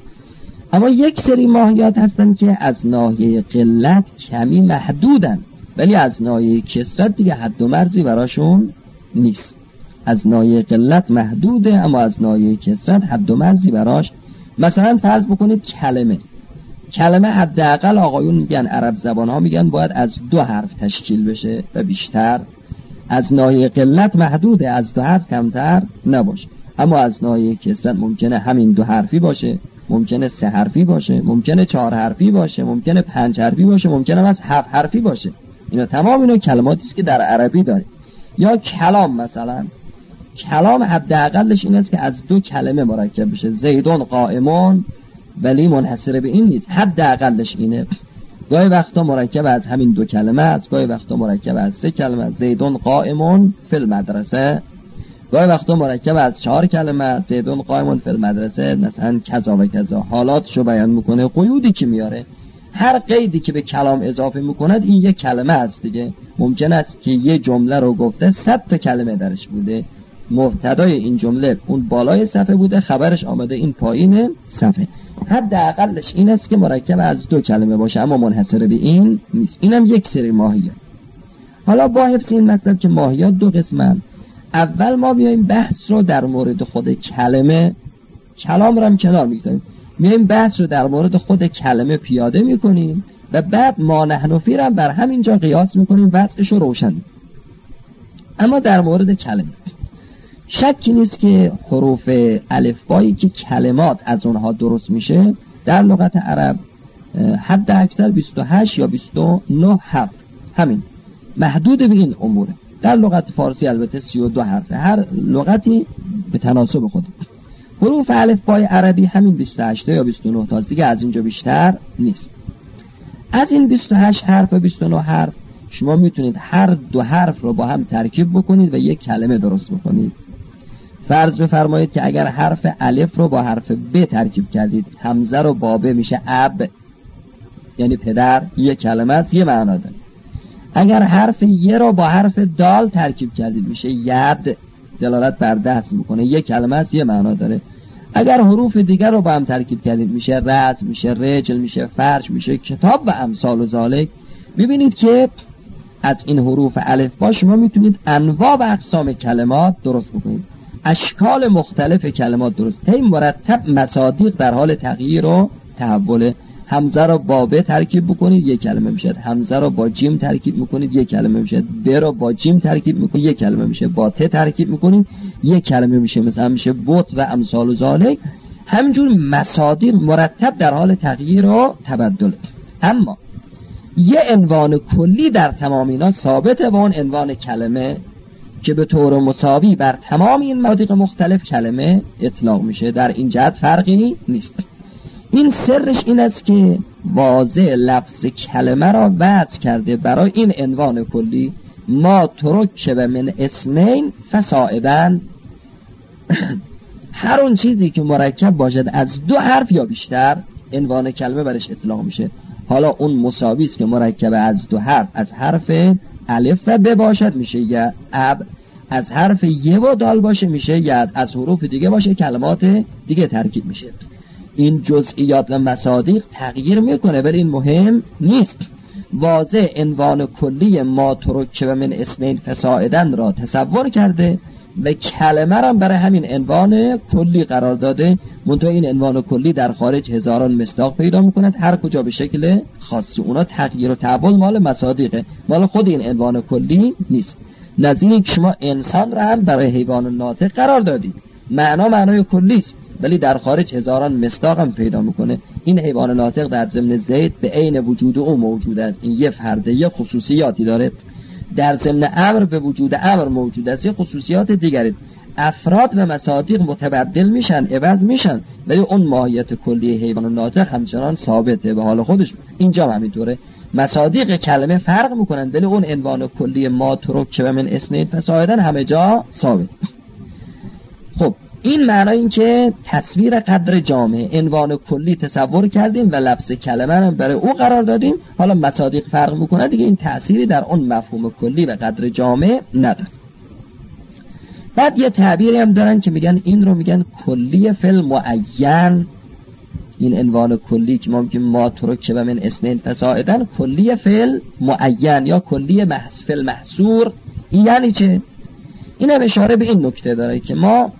اما یک سری ماهیات هستن که از ناحیه قلت کمی محدودن ولی از ناحیه کثرت دیگه حد و مرزی براشون نیست. از ناحیه قلت محدوده اما از ناحیه کثرت حد و مرزی براش. مثلا فرض بکنید کلمه حداقل آقایون میگن، عرب زبان ها میگن باید از 2 حرف تشکیل بشه و بیشتر. از ناحیه قلت محدوده، از 2 حرف کمتر نباشه. اما از ناحیه کثرت ممکنه همین 2 حرفی باشه، ممکنه 3 حرفی باشه، ممکنه 4 حرفی باشه، ممکنه 5 حرفی باشه، ممکنه از 7 حرفی باشه. اینا تمام اینا کلماتی است که در عربی داریم. یا کلام، مثلا کلام حداقلش این است که از 2 کلمه مرکب بشه، زیدون قائمون، ولی منحصر به این نیست، حداقلش اینه. گاهی وقتا مرکب از همین 2 کلمه است، گاهی وقتا مرکب از 3 کلمه، زیدون قائمون فی المدرسه. گاهی وقتا مرکب از 4 کلمه، زیدون قائمون فی المدرسه، مثلا کذا و کذا. حالاتشو بیان میکنه، قیودی که میاره، هر قیدی که به کلام اضافه میکند این یک کلمه است دیگه. ممکن است که یه جمله رو گفته 100 تا کلمه درش بوده، مبتدای این جمله اون بالای صفحه بوده، خبرش آمده این پایین صفحه. حداقلش این است که مرکب از 2 کلمه باشه اما منحصر به این نیست. اینم یک سری ماهیت. حالا با حفظ این مطلب که ماهیات 2 قسمن، اول ما بیایم بحث رو در مورد خود کلمه، کلام رو هم کنار میگذاریم، میایم بحث رو در مورد خود کلمه پیاده میکنیم و بعد ما نحن فی رو بر همینجا قیاس میکنیم، وضعش رو روشن. اما در مورد کلمه شکی نیست که حروف الفبایی که کلمات از اونها درست میشه در لغت عرب حد اکثر 28 یا 29 حرف، همین محدود به این اموره. در لغت فارسی البته 32 حرف، هر لغتی به تناسب خود. حروف الفبای عربی همین 28 یا 29 تا دیگه، از اینجا بیشتر نیست. از این 28 حرف و 29 حرف شما میتونید هر 2 حرف رو با هم ترکیب بکنید و یک کلمه درست بکنید. فرض بفرمایید که اگر حرف الف رو با حرف ب ترکیب کردید، همزه رو با ب میشه اب، یعنی پدر، یک کلمه است، یه معنا داره. اگر حرف ی رو با حرف دال ترکیب کردید میشه ید، دلالت بر دست میکنه، یک کلمه است، یه معنا داره. اگر حروف دیگر رو با هم ترکیب کردید میشه رز، میشه رجل، میشه فرش، میشه کتاب و امثال ذالک. ببینید که از این حروف الف با شما میتونید انواع و اقسام کلمات درست بکنید. اشکال مختلف کلمات درست، هی مرتب مصادیق در حال تغییر و تحوله. همزه رو با ب ترکیب بکنید یک کلمه میشه، همزه رو با جیم ترکیب میکنید یک کلمه میشه، ب رو با جیم ترکیب میکنید یک کلمه میشه، با ت ترکیب میکنید یک کلمه میشه، مثلا میشه بوت و امثال و ذالک. همینجور مصادیق مرتب در حال تغییر و تبدل. اما یه عنوان کلی در تمام اینا ثابته و اون عنوان کلمه که به طور مساوی بر تمام این مصادیق مختلف کلمه اطلاق میشه. در این جهت فرقی نیست. این سرش این است که واضح لفظ کلمه را وضع کرده برای این عنوان کلی، ما ترکب من اثنین فصاعدا. هر اون چیزی که مرکب باشد از دو حرف یا بیشتر عنوان کلمه برش اطلاق میشه. حالا اون مساوی است که مرکب از دو حرف، از حرف الف و ب باشد میشه یا اب، از حرف ی و دال باشه میشه ید، از حروف دیگه باشه کلمات دیگه ترکیب میشه. این جزئیات و مصادیق تغییر میکنه ولی این مهم نیست. واضح عنوان کلی ما ترکب من اثنین فصاعدا را تصور کرده و کلمه را برای همین عنوان کلی قرار داده. منتها این عنوان کلی در خارج هزاران مصداق پیدا میکند، هر کجا به شکل خاصی. اونا تغییر و تحول مال مصادیقه، مال خود این عنوان کلی نیست. نظیر که شما انسان را هم برای حیوان ناطق قرار دادید، معنای کلی است ولی در خارج هزاران مصداق هم پیدا میکنه. این حیوان ناطق در ضمن زید به عین وجود او موجود است، این یه فرده، یه خصوصیاتی داره. در ضمن امر به وجود امر موجود است، یه خصوصیات دیگری. افراد و مصادیق متبدل میشن، عوض میشن، ولی اون ماهیت کلی حیوان ناطق همچنان ثابته به حال خودش. اینجا همینطوره، مصادیق کلمه فرق میکنن ولی اون عنوان کلی ما ترکب من اثنین فصاعدا همه جا ثابت. خب این معنی این که تصویر قدر جامع عنوان کلی تصور کردیم و لفظ کلمه هم برای او قرار دادیم. حالا مصادیق فرق میکنه دیگه، این تأثیری در اون مفهوم کلی و قدر جامع نداره. بعد یه تعبیری هم دارن که میگن این رو میگن کلی فل معین. این عنوان کلی که ما میگیم ما ترکب من اثنین فصاعدا، کلی فل معین یا کلی فل محصور. این یعنی چه؟ این هم اشاره به این نکته داره که ما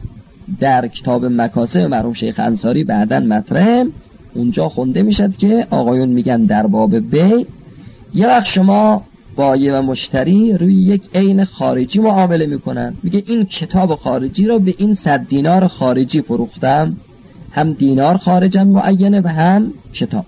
در کتاب مکاسب مرحوم شیخ انصاری بعداً مطرح، اونجا خونده میشد که آقایون میگن در باب بی یه وقت شما بایع و مشتری روی یک عین خارجی معامله میکنن، میگه این کتاب خارجی رو به این 100 دینار خارجی فروختم، هم دینار خارجن معینه و هم کتاب.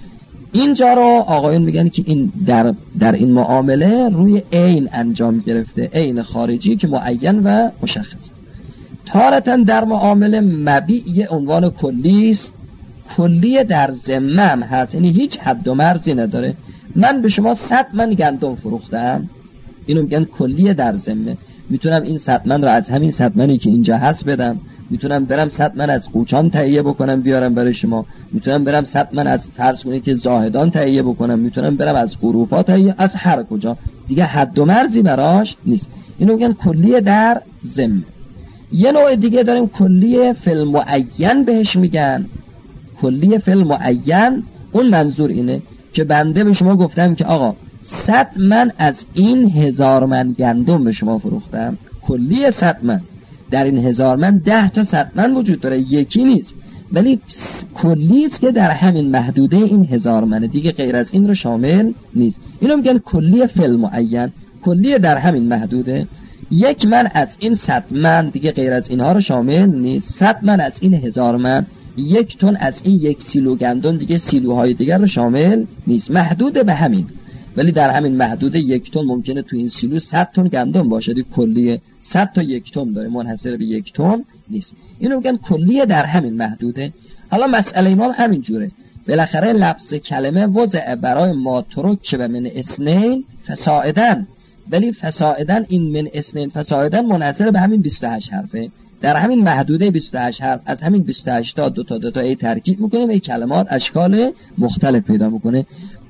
اینجا رو آقایون میگن که این در این معامله روی عین انجام گرفته، عین خارجی که معین و مشخص. تارتاً در معامله مبیع یه عنوان کلی است، کلی در ذمه هم هست، یعنی هیچ حد و مرزی نداره. من به شما 100 من گندم فروختم، اینو میگن کلی در ذمه. میتونم این 100 من رو از همین 100 منی که اینجا هست بدم، میتونم برم 100 من از قوچان تهیه بکنم بیارم برای شما، میتونم برم 100 من از فرض کنید که زاهدان تهیه بکنم، میتونم برم از اروپا تهیه، از هر کجا، دیگه حد و مرزی براش نیست. اینو میگن کلی در ذمه. یه نوع دیگه داریم کلی فل معین بهش میگن. کلی فل معین اون منظور اینه که بنده به شما گفتم که آقا 100 من از این 1000 من گندم به شما فروختم، کلی 100 من. در این 1000 من 10 تا 100 من وجود داره، یکی نیست، ولی کلی است که در همین محدوده این 1000 من، دیگه غیر از این رو شامل نیست. اینو میگن کلی فل معین، کلی در همین محدوده. 1 من از این 100 من دیگه غیر از اینها رو شامل نیست. 100 من از این 1000 من، 1 تن از این 1 سیلو گندم دیگه سیلوهای دیگر رو شامل نیست، محدود به همین. ولی در همین محدوده 1 تن ممکنه تو این سیلو 100 تن گندم باشه، کلیه 100 تا 1 تن داره، منحصر به 1 تن نیست. اینو میگن کلیه در همین محدوده. حالا مسئله ما همین جوره، بالاخره لفظ کلمه وضع برای ما ترکب من اثنین فصاعدا، ولی فصاعدا این من اثنین فصاعدا منحصر به همین 28 حرفه. در همین محدوده 28 حرف، از همین 28 تا 2 تا ای ترکیب میکنیم، ای کلمات اشکال مختلف پیدا میکنه.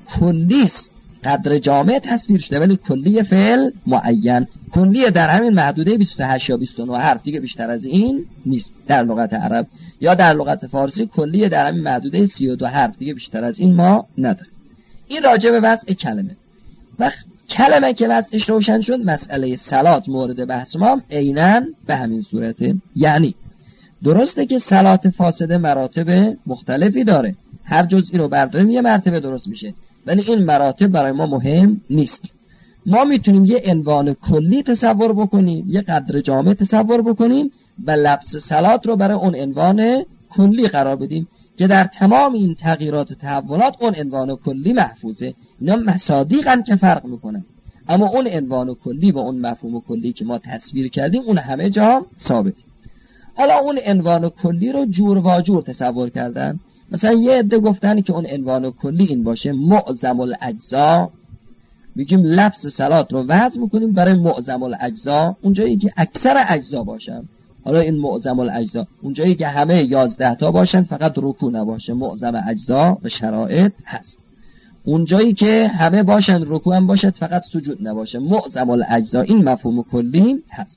کلیس قدر جامع تصویر شده ولی کلی فعل معین، کلی در همین محدوده 28 یا 29 حرف، دیگه بیشتر از این نیست در لغت عرب. یا در لغت فارسی کلی در همین محدوده 32 حرف، دیگه بیشتر از این ما نداره. این راجع به وضع کلمه. و کلمه که وضعش روشن شد، مسئله صلات مورد بحث ما عیناً به همین صورته. یعنی درسته که صلات فاسده مراتب مختلفی داره، هر جزئی رو برداریم یه مرتبه درست میشه، ولی این مراتب برای ما مهم نیست. ما میتونیم یه عنوان کلی تصور بکنیم، یه قدر جامع تصور بکنیم و لبس صلات رو برای اون عنوان کلی قرار بدیم که در تمام این تغییرات و تحولات اون عنوان کلی محفوظه. اینا مصادیقن که فرق میکنن، اما اون عنوان کلی و اون مفهوم کلی که ما تصویر کردیم اون همه جا ثابته. حالا اون عنوان کلی رو جور و جور تصور کردن. مثلا یه عده گفتن که اون عنوان کلی این باشه معظم الاجزا، میگیم لفظ صلات رو وضع میکنیم برای معظم الاجزا، اونجایی که اکثر اجزا باشن. حالا این معظم الاجزا اونجایی که همه 11 تا باشن فقط رکوع نباشه، معظم اجزا و شرایط هست. اونجایی که همه باشن رکوع هم باشد فقط سجود نباشه، معظم الاجزا. این مفهوم کلی هست.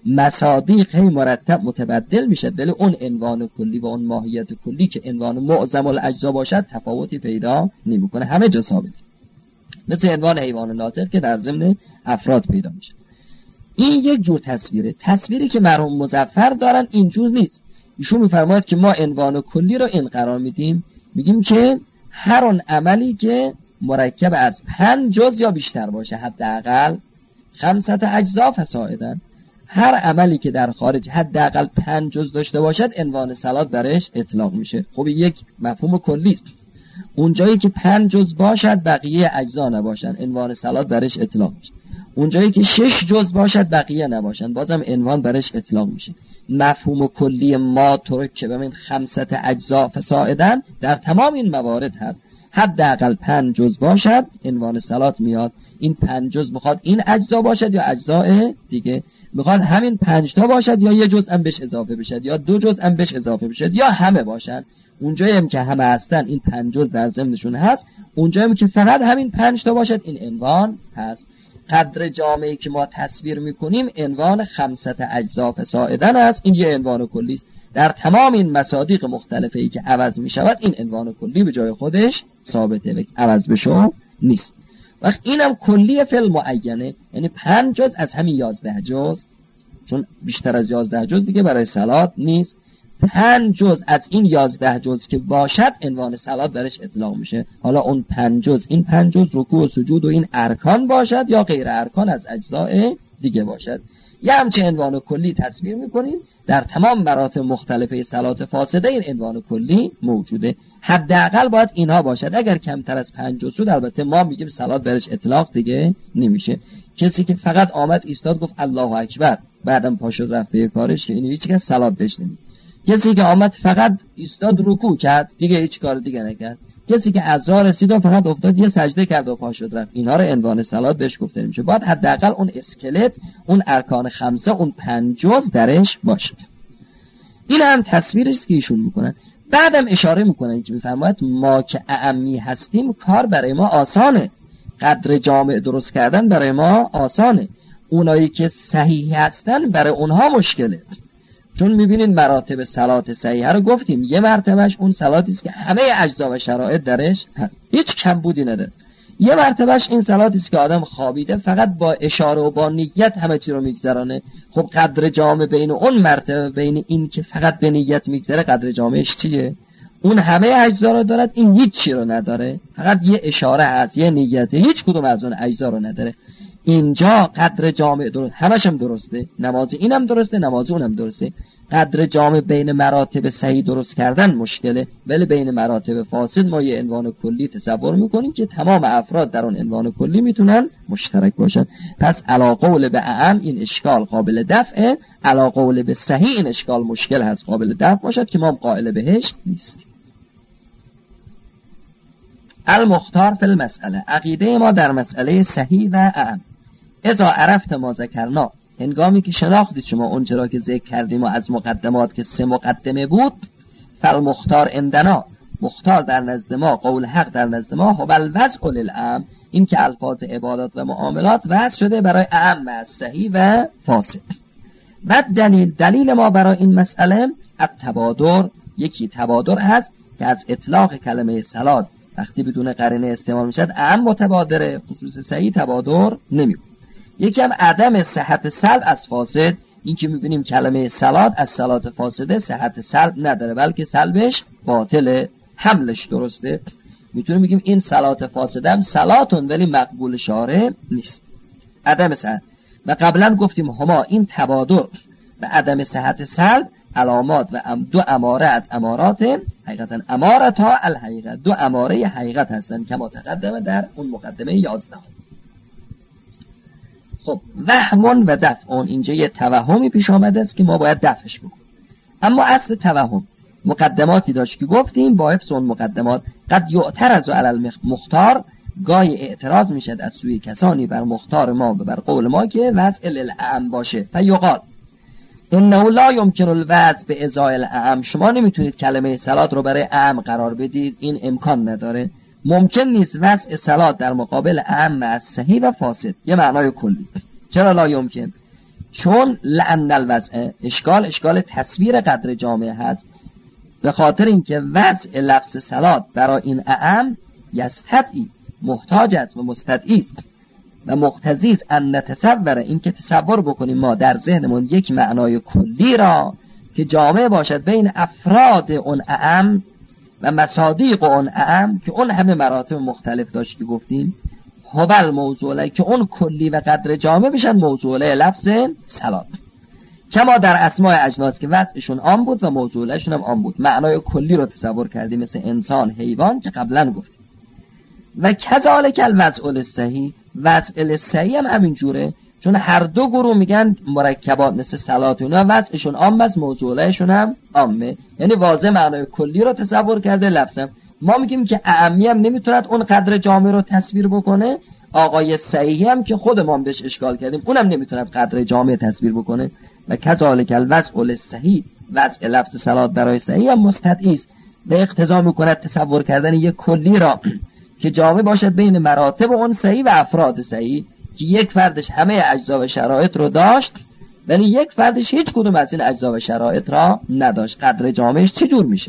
مصادیق هی مرتب متبدل میشه، ولی اون عنوان کلی و اون ماهیت کلی که عنوان معظم الاجزا باشد تفاوتی پیدا نمیکنه، همه جا ثابته. مثل عنوان حیوان ناطق که در ضمن افراد پیدا میشه. این یک جور تصویره. تصویری که مرحوم مظفر دارن اینجور نیست. ایشون میفرماید که ما عنوان کلی رو این قرار میدیم، میگیم که هر اون عملی که مرکب از 5 جز یا بیشتر باشه، حداقل 5 اجزا فصاعدا، هر عملی که در خارج حداقل 5 جز داشته باشد عنوان صلات درش اطلاق میشه. خب یک مفهوم کلی است. اونجایی که 5 جز باشد بقیه اجزا نباشن، عنوان صلات درش اطلاق میشه. اونجایی که 6 جز باشد بقیه نباشن، بازم عنوان برش اطلاق میشه. مفهوم کلی ما ترکب من 5 اجزا فصاعدا در تمام این موارد هست. حداقل 5 جز باشد عنوان صلات میاد. این 5 جز میخواد این اجزا باشد یا اجزاء دیگه، میخواد همین 5 تا باشد یا یه جز هم بهش اضافه بشد یا 2 جز هم بهش اضافه بشد یا همه باشن. اونجایی هم که همه هستن این 5 جز در ضمنشون هست، اونجایی هم که فقط همین 5 تا باشد این عنوان هست. قدر جامعی که ما تصویر میکنیم عنوان 5 اجزا فصاعدا است. این یه عنوان کلی است. در تمام این مصادیق مختلفی که عوض میشود این عنوان کلی به جای خودش ثابته و عوض بشه نیست. وقت اینم کلی فعل معینه، یعنی 5 جز از همین 11 جز، چون بیشتر از 11 جز دیگه برای صلات نیست. 5 جز از این 11 جز که باشد عنوان صلات درش اطلاق میشه. حالا اون 5 جز، این 5 جز رکوع و سجود و این ارکان باشد یا غیر ارکان از اجزاء دیگه باشد. یه همچه عنوان کلی تصویر میکنیم. در تمام مراتب مختلفه صلات فاسده این عنوان کلی موجوده. حداقل باید اینها باشد. اگر کمتر از 5 جز شد البته ما میگیم صلات برش اطلاق دیگه نمیشه. کسی که فقط آمد ایستاد گفت الله اکبر بعدم پا شد رفت به کارش، یعنی هیچ کس صلات بهش نمیگه. کسی که آمد فقط ایستاد رکوع کرد دیگه هیچ کار دیگه نکرد. کسی که عزا رسید و فقط افتاد یه سجده کرد و پا شد رفت، اینها رو عنوان صلات بهش گفته نمیشه. باید حداقل اون اسکلت، اون ارکان 5، اون 5 جز درش باشه. این هم تصویری است که ایشون میکنن. بعدم اشاره میکنن که میفرماید ما که اعمی هستیم کار برای ما آسانه، قدر جامع درست کردن برای ما آسانه. اونایی که صحیح هستن برای اونها مشکله. چون میبینید مراتب صلات صحیحه رو گفتیم، یه مرتبهش اون صلاتی است که همه اجزا و شرایط درش هست، هیچ کمبودی نداره. یه مرتبهش این صلاتی است که آدم خوابیده فقط با اشاره و با نیت همه چی رو میگذرانه. خب قدر جامع بین اون مرتبه، بین این که فقط به نیت میگذره، قدر جامعش چیه؟ اون همه اجزا رو دارد، این هیچ چی رو نداره، فقط یه اشاره هست، یه نیت، هیچ کدوم از اون اجزا رو نداره. اینجا قدر جامع درست، همش هم درسته، نماز اینم درسته، نماز اونم درسته. قدر جامع بین مراتب صحیح درست کردن مشکله، ولی بین مراتب فاسد ما یه عنوان کلی تصور میکنیم که تمام افراد در اون عنوان کلی میتونن مشترک باشن. پس علی قول به اعم این اشکال قابل دفعه، علی قول به صحیح این اشکال مشکل هست قابل دفع باشد که ما قائل بهش نیستیم. المختار فی المسئله، عقیده ما در مسئله صحیح و اعم. اذا عرفت ما ذکرنا، هنگامی که شناختید شما اونچه را که ذکر کردیم و از مقدمات که 3 مقدمه بود، فالمختار عندنا، مختار در نزد ما، قول حق در نزد ما، هو الوضع للعام، این که الفاظ عبادات و معاملات وضع شده برای اعم از صحیح و فاسد. و دلیل ما برای این مسئله التبادر، یکی تبادر هست که از اطلاق کلمه صلات وقتی بدون قرینه استعمال میشد اعم متبادره، خصوص صحیح تبادر نمیکنه. یکی هم عدم صحت سلب از فاسد، این که میبینیم کلمه صلات از صلات فاسده صحت سلب نداره بلکه سلبش باطله، حملش درسته. میتونیم بگیم این صلات فاسده هم صلاتون ولی مقبول شارع نیست. عدم صحت و قبلا گفتیم هما این تبادر و عدم صحت سلب علامات و دو اماره از امارات حقیقتا امارت ها الحقیقت، دو اماره حقیقت هستند که متقدمه در اون مقدمه 11. خب وهمون و دفعون، اینجا یه توهمی پیش آمده است که ما باید دفعش بکنیم. اما اصل توهم مقدماتی داشت که گفتیم با حفظ اون مقدمات قد یعترض علی المختار، گاهی اعتراض میشد از سوی کسانی بر مختار ما و بر قول ما که وضع للأعم باشه. فیقال انه لا یمکن الوضع به ازای الاعم، شما نمیتونید کلمه صلات رو برای اعم قرار بدید، این امکان نداره. ممکن نیست وضع صلات در مقابل اعم از صحیح و فاسد، یه معنای کلی. چرا لا یمکن؟ چون لأن الوضع اشکال تصویر قدر جامعه هست، به خاطر اینکه وضع لفظ صلات برای این اعم یستدعی، محتاج است و مستدعی است و مقتضی است ان نتصور، این که تصور بکنیم ما در ذهنمون یک معنای کلی را که جامع باشد بین افراد اون اعم و مصادیق اون اعم که اون همه مراتب مختلف داشت که گفتیم، هبل موضوعه که اون کلی و قدر جامع بشن موضوعه لفظ صلات. کما در اسماء اجناس که وضعشون عام بود و موضوعشون هم عام بود، معنای کلی رو تصور کردیم مثل انسان، حیوان که قبلا گفتیم. و کذالک الوضع الصحیح، وضع الصحیح هم همین جوره، چون هر دو گروه میگن مرکبات مثل صلات اینا وضعشون عام است، موضوعشون هم عامه، یعنی واضح معنای کلی رو تصور کرده لفظم. ما میگیم که اعمی هم نمیتوند اون قدر جامع رو تصویر بکنه، آقای صحیح هم که خودمون بهش اشکال کردیم اونم نمیتوند قدر جامع تصویر بکنه. و کذالک الوضع الصحیح، وضع لفظ صلات برای صحیح هم مستدعی است و اقتضا میکند تصور کردن یک کلی را که جامع باشد بین مراتب اون صحیح و افراد صحیح، که یک فردش همه اجزا و شرایط رو داشت ولی یک فردش هیچ کدوم از این اجزا و شرایط را نداشت، قدر جامعش چجور میشه؟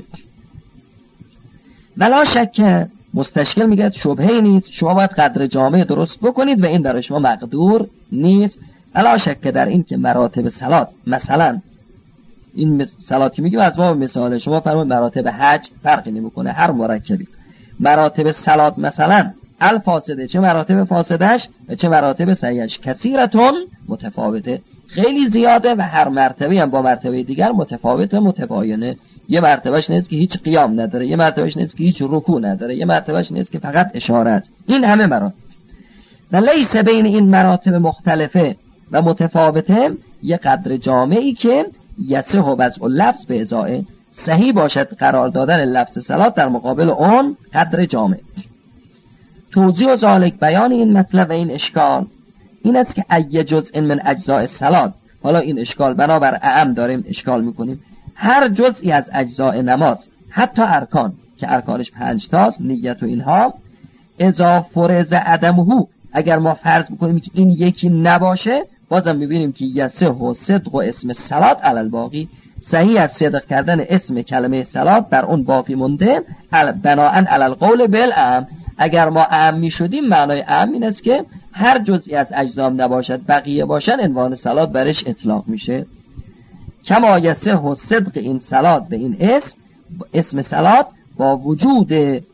ولا شک، مستشکل میگه شبهه نیست، شما باید قدر جامع درست بکنید و این برای شما مقدور نیست. ولا شک در این که مراتب صلات، مثلا این صلات که میگیم از ما مثال شما فرمود مراتب حج فرقی نمیکنه، هر مرکبی مراتب صلات مثلا الفاسده، چه مراتب فاسدش و چه مراتب صحیحش کثیرتون متفاوته، خیلی زیاده و هر مرتبه هم با مرتبه دیگر متفاوته، متباینه. یه مرتبهش نیست که هیچ قیام نداره، یه مرتبهش نیست که هیچ رکوع نداره، یه مرتبهش نیست که فقط اشاره است. این همه مراتب و لیس بین این مراتب مختلفه و متفاوته یه قدر جامعی که یصح وضع اللفظ به ازای صحیح باشد قرار دادن لفظ صلات در مقابل اون قدر جامع. توضیح و ذالک، بیان این مطلب و این اشکال این است که ای جزء من اجزاء صلات، حالا این اشکال بنابر اعم داریم اشکال میکنیم، هر جزئی از اجزاء نماز حتی ارکان که ارکانش 5 تاست، نیت و اینها، اذا فرض عدمه، اگر ما فرض بکنیم که این یکی نباشه بازم میبینیم که یصح و صدق و اسم صلات علی الباقی، صحیح از صدق کردن اسم کلمه صلات بر اون باقی مونده بناءً علی القول بالاعم. اگر ما اعم میشدیم معنای اعم این است که هر جزئی از اجزام نباشد بقیه باشن عنوان صلات برش اطلاق میشه. کما یصح و صدق این صلات به این اسم صلات با وجود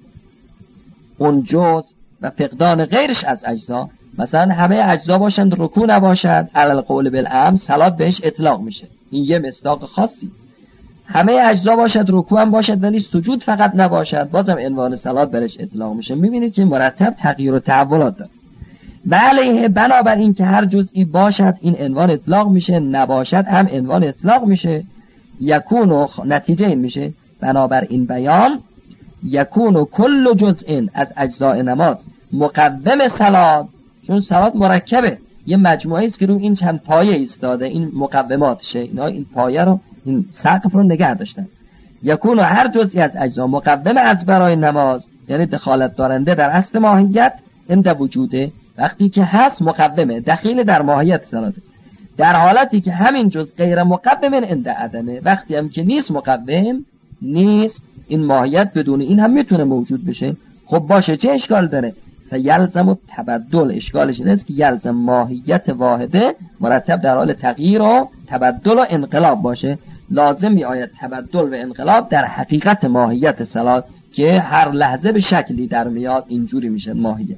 اون جز و فقدان غیرش از اجزا، مثلا همه اجزا باشند رکوع نباشد علی القول بالاعم صلات بهش اطلاق میشه، این یه مصداق خاصی. همه اجزا باشد رکوع هم باشد ولی سجود فقط نباشد بازم عنوان صلات برش اطلاق میشه. میبینید که مرتب تغییر و تحولات داره. علیه بنابر این که هر جزئی باشد این عنوان اطلاق میشه، نباشد هم عنوان اطلاق میشه. یکون و نتیجه این میشه بنابر این بیان یکون کل جزء از اجزاء نماز مقوم صلات، چون صلات مرکبه، یه مجموعه است که رو این چند پایه ایستاده، این مقوماتشه، اینا این پایه رو، این سقف رو نگه داشتن. یکون هر جزئی از اجزا مقوم از برای نماز، یعنی دخالت دارنده در اصل ماهیت عند وجوده، وقتی که هست مقومه دخیل در ماهیت صلاته، در حالتی که همین جز غیر مقوم عند عدمه، وقتی هم که نیست مقوم نیست، این ماهیت بدون این هم میتونه موجود بشه. خب باشه چه اشکال داره؟ فیلزم و تبدل، اشکالش این است که یلزم ماهیت واحده مرتب در حال تغییر و تبدل و انقلاب باشه. لازم می آید تبدل و انقلاب در حقیقت ماهیت صلات که هر لحظه به شکلی در میاد، اینجوری میشه ماهیت.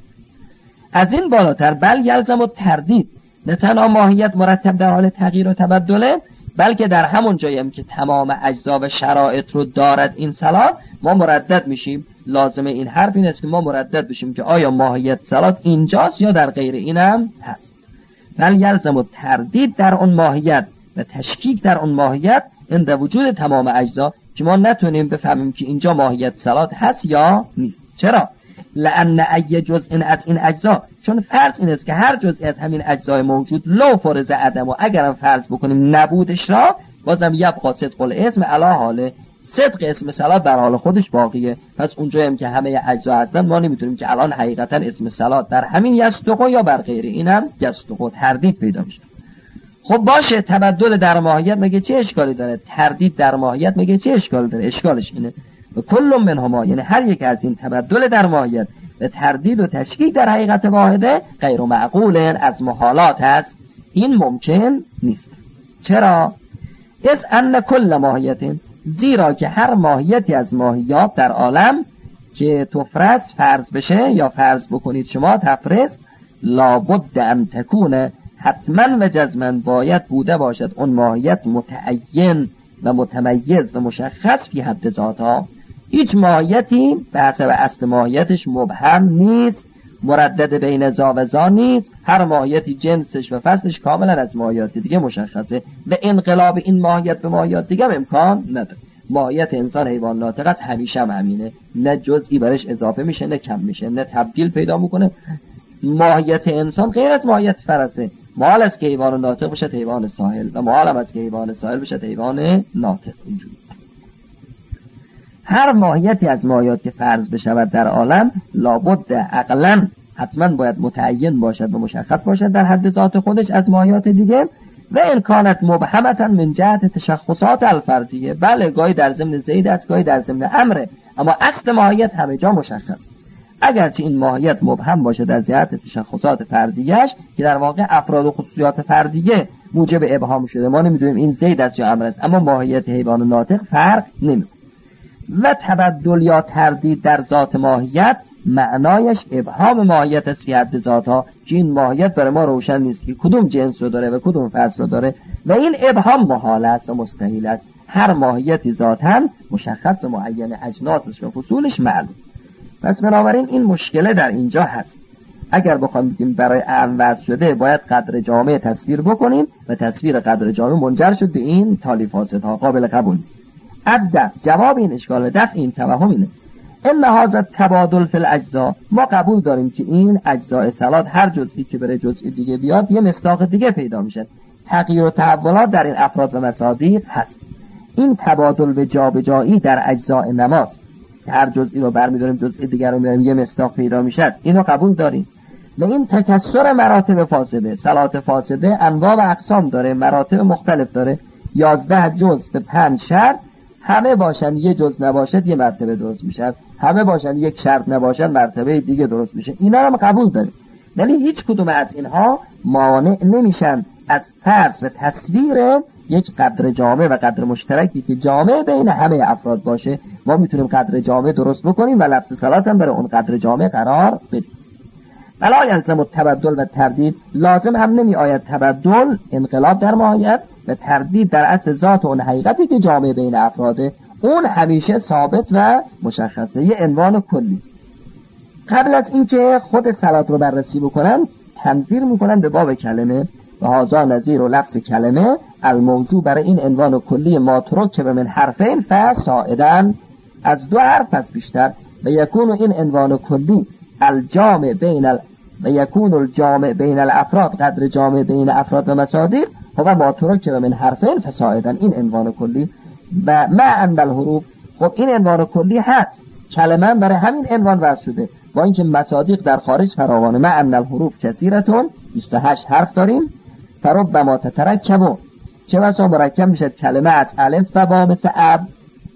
از این بالاتر بل یلزم و تردید، نه تنها ماهیت مرتب در حال تغییر و تبدله، بلکه در همون جاییم که تمام اجزا و شرایط رو دارد این صلات، ما مردد میشیم. لازمه این حرف این است که ما مردد بشیم که آیا ماهیت صلات اینجاست یا در غیر اینم هست. بل یلزم و تردید در اون ماهیت و تشکیک در اون ماهیت عند وجود تمام اجزا، که ما نتونیم بفهمیم که اینجا ماهیت صلات هست یا نیست. چرا؟ لأن ای جزء از این اجزا، چون فرض این است که هر جزئی از همین اجزای موجود لو فرض عدم، و اگرم فرض بکنیم نبودش را، بازم یبقى صدق الاسم علی حاله، صدق اسم صلات بر حال خودش باقیه. پس اونجایی هم که همه اجزا هستن ما نمیتونیم که الان حقیقتا اسم صلات در همین یصدق یا بر غیر اینم یصدق، تردید پیدا میشه. خب باشه تبدل در ماهیت مگه چه اشکالی داره؟ تردید در ماهیت مگه چه اشکالی داره؟ اشکالش اینه و کل منهما، یعنی هر یک از این تبدل در ماهیت و تردید و تشکیک در حقیقت واحده غیر معقول، از محالات است، این ممکن نیست. چرا؟ از ان کل ماهیت، زیرا که هر ماهیتی از ماهیات در عالم که تفرض فرض بشه یا فرض بکنید شما تفرض، لابد ان تکونه، حتما و جزما باید بوده باشد اون ماهیت متعین و متمیز و مشخص فی حد ذاتها. هیچ ماهیتی به حسب اصل ماهیتش مبهم نیست، مردد بین ذا و ذا نیست. هر ماهیتی جنسش و فصلش کاملا از ماهیات دیگه مشخصه و انقلاب این ماهیت به ماهیات دیگه امکان نداره. ماهیت انسان حیوان ناطق است همیشه هم همینه، نه جزئی برش اضافه میشه نه کم میشه نه تبدیل پیدا میکنه. ماهیت انسان غیر از ماهیت فرسه، محال است که حیوان ناطق بشه حیوان ساحل و محال است که حیوان ساحل بشه حیوان ناطق. اینجوری هر ماهیتی از ماهیات که فرض بشود در عالم لابد عقلا حتما باید متعین باشد و مشخص باشد در حد ذات خودش از ماهیات دیگه، و امکانت مبهمتا من جهت تشخصات الفردیه. بله گاهی در ضمن زید است گاهی در ضمن امره، اما اصل ماهیت همه جا مشخص. اگرچه این ماهیت مبهم باشه در جهت تشخصات فردیش که در واقع افراد و خصوصیات فردیه موجب ابهام شده، ما نمیدونیم این زید است یا امر است، اما ماهیت حیوان ناطق فرق نمیکنه. و تبدل یا تردید در ذات ماهیت معنایش ابهام ماهیت است فی حد ذاتها، که این ماهیت برای ما روشن نیست که کدوم جنس رو داره و کدوم فصل رو داره، و این ابهام محال است و مستحیل است. هر ماهیتی ذاتاً مشخص و معین اجناسش و فصولش معلوم. پس بنابراین این مشکله در اینجا هست. اگر بخوام بگیم برای اعم وضع شده باید قدر جامع تصویر بکنیم و تصویر قدر جامع منجر شد به این تالی فاسدها، قابل قبول نیست. ادب جواب این اشکال دفع این توهم اینه ان هذا تبادل فی الاجزاء، ما قبول داریم که این اجزاء صلات هر جزئی که بره جزئی دیگه بیاد یه مصداق دیگه پیدا میشه. تغییر و تحولات در این افراد و مصادیق هست. این تبادل به جابجایی در اجزاء نماز که هر جزئی رو برمی‌داریم جزئی دیگر رو می‌اریم یه مصداق پیدا میشه، اینو قبول داریم. و این تکثر مراتب فاسده، صلات فاسده انواع و اقسام داره، مراتب مختلف داره، 11 جزء به 5 شرط، همه باشن یه جزء نباشد یه مرتبه درست میشه، همه باشن یک شرط نباشد مرتبه دیگه درست میشه. اینا رو قبول داریم، ولی هیچ کدوم از اینها مانع نمیشن از فرض و تصویر یک قدر جامع و قدر مشترکی که جامع بین همه افراد باشه. ما میتونیم قدر جامع درست بکنیم و لفظ صلات هم برای اون قدر جامع قرار بدیم. ولا یلزم التبدل و تردید، لازم هم نمی آید تبدل انقلاب در ماهیت و تردید در اصل ذات اون حقیقتی که جامع بین افراده، اون همیشه ثابت و مشخصه، یه عنوان کلی. قبل از اینکه خود صلات رو بررسی بکنن تنظیر میکنن به باب کلمه و هذا نظیر و لفظ کلمه الموضوع برای این عنوان کلی ما ترک به من حرفین فصاعدا، از 2 حرف پس بیشتر، و یکون این عنوان کلی الجامع بین و یکون الجامع بین الافراد، قدر جامع بین افراد و مصادیق و ما ترک به من حرفین فصاعدا، این عنوان کلی. و ما ان الحروف، خب این عنوان کلی هست، کلمه برای همین عنوان وضع شده، با اینکه مصادیق در خارج فراوانه. ما ان الحروف کثیرتون، 28 حرف داریم. فربما تترکب، چه بسا مرکب میشد کلمه از الف و با مثل اب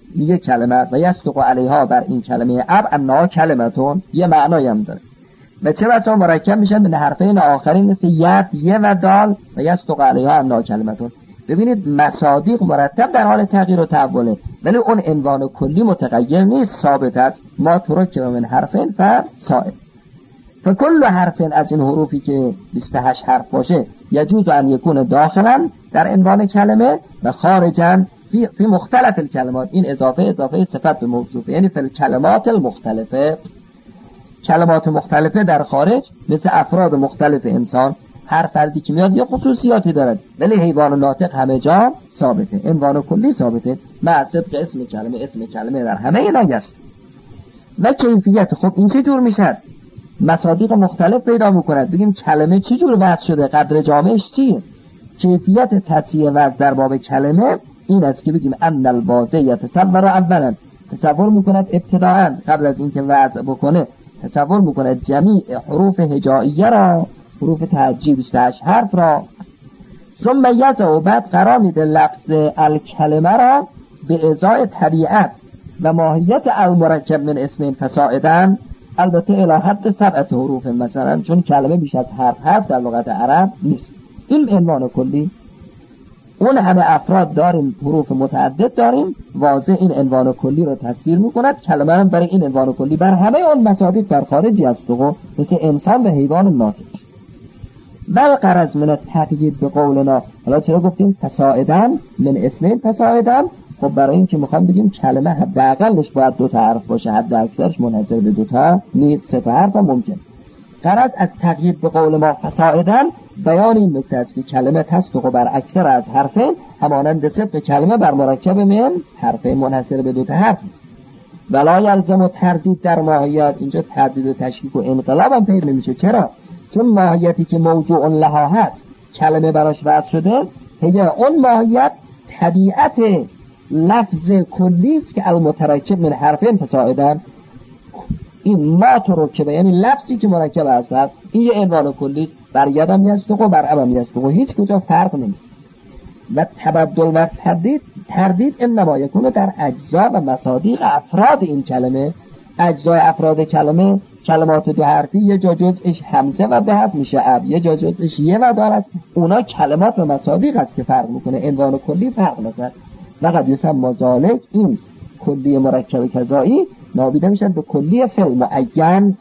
یک کلمه و یصدق علیها بر این کلمه اب انها کلمتون یه معنایی هم داره و چه بسا مرکب میشن به حرفین آخرین مثل ید یه و دال و یصدق علیها انها کلمتون. ببینید مصادیق مرتب در حال تغییر و تحوله ولی اون عنوان کلی متغیر نیست، ثابت است. ما ترکب من حرفین فصائد فکل حرف از این حروفی که 28 حرف باشه یجوز ان یکون داخلا در عنوان کلمه و خارجا فی مختلف الکلمات. این اضافه صفت به موصوف، یعنی فی الکلمات المختلفه، کلمات مختلفه در خارج مثل افراد مختلف انسان، هر فردی که میاد یه خصوصیاتی دارد ولی حیوان ناطق همه جا ثابته، عنوان کلی ثابته مع صدق اسم کلمه در همه اینا است. و کیفیت خب این چه جور میشه؟ مصادیق مختلف پیدا میکند. بگیم کلمه چه جور وضع شده، قدر جامعش چیه؟ کیفیت تصحیح وضع در باب کلمه این است که بگیم ان الواضع یتصور اولا، تصور میکند ابتداء قبل از اینکه وضع بکنه تصور میکند جمیع حروف هجائیه را، حروف تهجی 28 حرف را، ثم یضع بعد قرار میده لفظ الکلمه را به ازای طبیعت و ماهیت المرکب من اثنین فصاعدا، البته الی حد 7 حروف مثلا، چون کلمه بیش از حرف در لغت عرب نیست. این عنوان کلی. اون همه افراد داریم، حروف متعدد داریم، واضح این عنوان کلی رو تصویر میکند. کلمه هم برای این عنوان کلی بر همه اون مصادیق در خارجی است، مثل انسان و حیوان ناطق. بل غرض من التقیید به قولنا، حالا چرا گفتیم فصاعدا من اثنین فصاعدا؟ خب برای این که میخوام بگیم کلمه حداقلش باید 2 حرف باشه، حد اکثرش منحصر به 2 نیست، 3 حرف هم ممکن. غرض از تقیید به قول ما فصاعدا بیان این نکته است که کلمه تصدق بر اکثر از حرفین همانند صدق کلمه بر مرکب من حرفین منحصر به 2 حرف است. ولا یلزم تردید در ماهیت، اینجا تردید و تشکیک و انقلاب هم پیدا نمیشه. چرا؟ چون ماهیتی که موضوع لها هست کلمه براش وضع شده، هی اون ماهیت طبیعت لفظ کلی است که المترکب من حرفین فصاعدا. این ما ترکبه یعنی لفظی که مرکب است، این یه عنوان کلی است، بر یدم یصدق و بر ابم یصدق، هیچ کجا فرق نمیکنه. و تبدل و تردید انما یکونه در اجزا و مصادیق افراد این کلمه. اجزای افراد کلمه، کلمات 2 حرفی یه جا جزءش همزه و به حرف میشه اب، یه جا جزءش یه و دارد، اونا کلمات و مصادیق است که فرق میکنه، عنوان کلی فرق نکنه. لقد یسمى ذلک، این کلی مرکب کذایی نابیده میشن به کلی فعل معین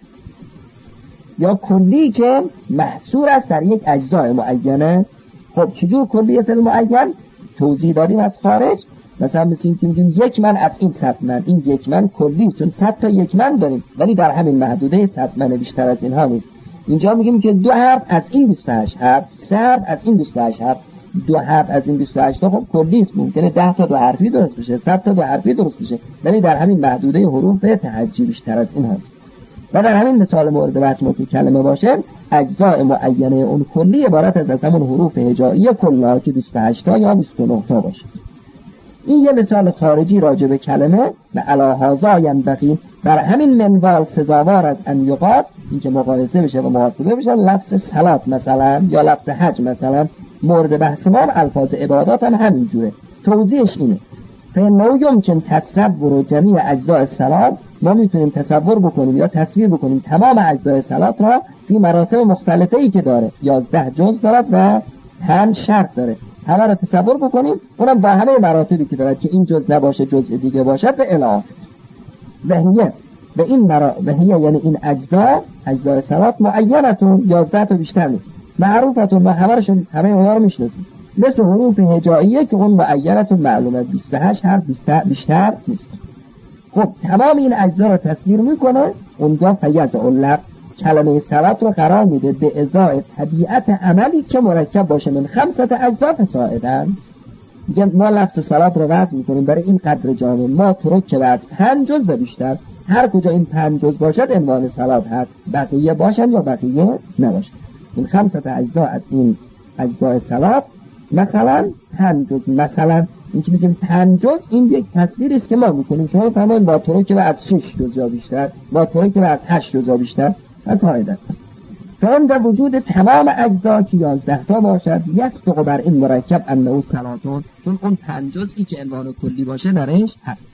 یا کلی که محصور است در یک اجزای معینه. خب چجور کلی فعل معین؟ توضیح دادیم از خارج، مثلا مثل این که میگیم 1 من از این 100 من، این 1 من کلی، چون 100 تا 1 من داریم ولی در همین محدوده 100 من، بیشتر از اینها نیست. اینجا میگیم که 2 حرف از این 28 حرف، 3 حرف از این 28 حرف، 2 حرف از این 28 تا، خب کلی است. ممکنه 10 تا 2 حرفی درست بشه، 100 تا 2 حرفی درست بشه، ولی در همین محدوده حروف تهجی بیشتر از این هست. و در همین مثال مورد بحث ما که کلمه باشه، اجزای معینه اون کلی عبارت از همون حروف هجائیه کلها که 28 تا یا 29 تا باشه. این یه مثال خارجی راجع به کلمه و علی هذا ینبغی، بر همین منوال سزاوار از ان یقاس، این که مقایسه بشه و محاسبه بشه لفظ صلات مثلا یا لفظ حج مثلا. مورد بحث ما الفاظ عبادات هم همین جوره. توضیحش اینه فإنه یمکن تصور جمیع اجزاء الصلاة، ما میتونیم تصور بکنیم یا تصویر بکنیم تمام اجزای صلات را این مراتب مختلفه ای که داره، 11 جز دارد و 5 شرط داره، همه را تصور بکنیم، اونم با همه مراتبی که دارد که این جز نباشه جز دیگه باشد به اله. و این یعنی این اجزای صلات معینتون 11 تا بیشتر نیست، معروفتون و همه اونها رو میشناسیم، مثل حروف هجائیه که اون معینتون معلومه 28 حرف بیشتر نیست. خب تمام این اجزا رو تصویر میکنه، اونجا فیض اللفظ کلمه صلات رو قرار میده به ازای طبیعت عملی که مرکب باشه من 5 اجزا فصاعدا. ما لفظ صلات رو وضع میکنیم برای این قدر جامع، ما ترکب از 5 جز و بیشتر، هر کجا این 5 جز باشد عنوان صلات هست، بقیه باشن یا بقیه نباشن. این 5 اجزا از این اجزای صلات مثلا 5 جز، مثلا این که میگیم 5 جز، این یک تصویری است که ما میکنیم. شما فرمایید با ترکب از 6 جز یا بیشتر، با ترکب از 8 جز یا بیشتر فصاعدا. فهم در وجود تمام اجزا که 11 تا باشد یصدق بر این مرکب انه صلاتون، چون اون 5 جزئی که عنوان کلی باشه درش هست.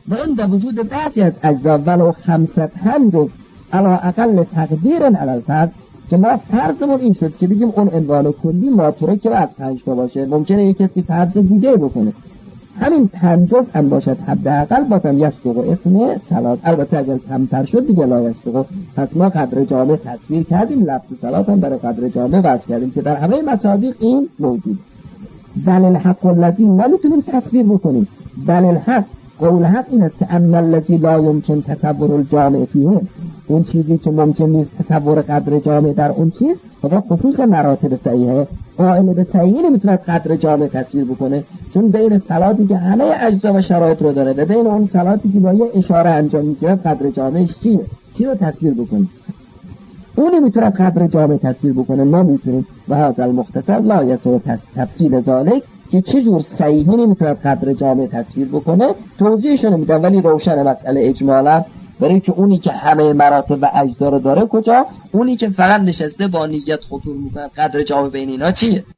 و این در وجود بعضی از اجزا ولو 500 هم جز علا اقل تقدیرن علی الفرض، که ما فرضمون این شد که بگیم اون عنوان کلی ماتوره که از 5 تا باشه. ممکنه یک کسی فرض دیگه بکنه همین 5 جزء هم باشد حداقل بازم یصدق اسم صلات. البته اگر کمتر شد دیگه لا یصدق. پس ما قدر جامع تصویر کردیم، لفظ صلات هم برای قدر جامع وضع کردیم که در همه مصادیق این موجود. بل الحق الذی نمیتونیم تصویر بکنیم. بل الحق، قول حق این است که اما الذی لا یمکن تصور الجامع فیه، اون چیزی که ممکن نیست تصور قدر جامع در اون چیز، خدا خصوص مراتب صحیحه. قائل به صحیحی نمیتونه قدر جامع تصویر بکنه، چون بین صلاتی که همه اجزا و شرایط رو داره و بین اون صلاتی که با یه اشاره انجام میشه قدر جامعش چیه؟ چی رو تصویر بکنه؟ اون نمیتونه قدر جامع تصویر بکنه، ما میتونیم. و هذا المختصر لا یصح تفصیل ذلک، که چجور صحیحی نمیتونه قدر جامع تصویر بکنه توضیحش نمیدم، ولی روشن مسئله اجمالا. برای که اونی که همه مراتب و اجزا رو داره کجا؟ اونی که فقط نشسته با نیت خطور میکنه قدر جامع بین اینا چیه؟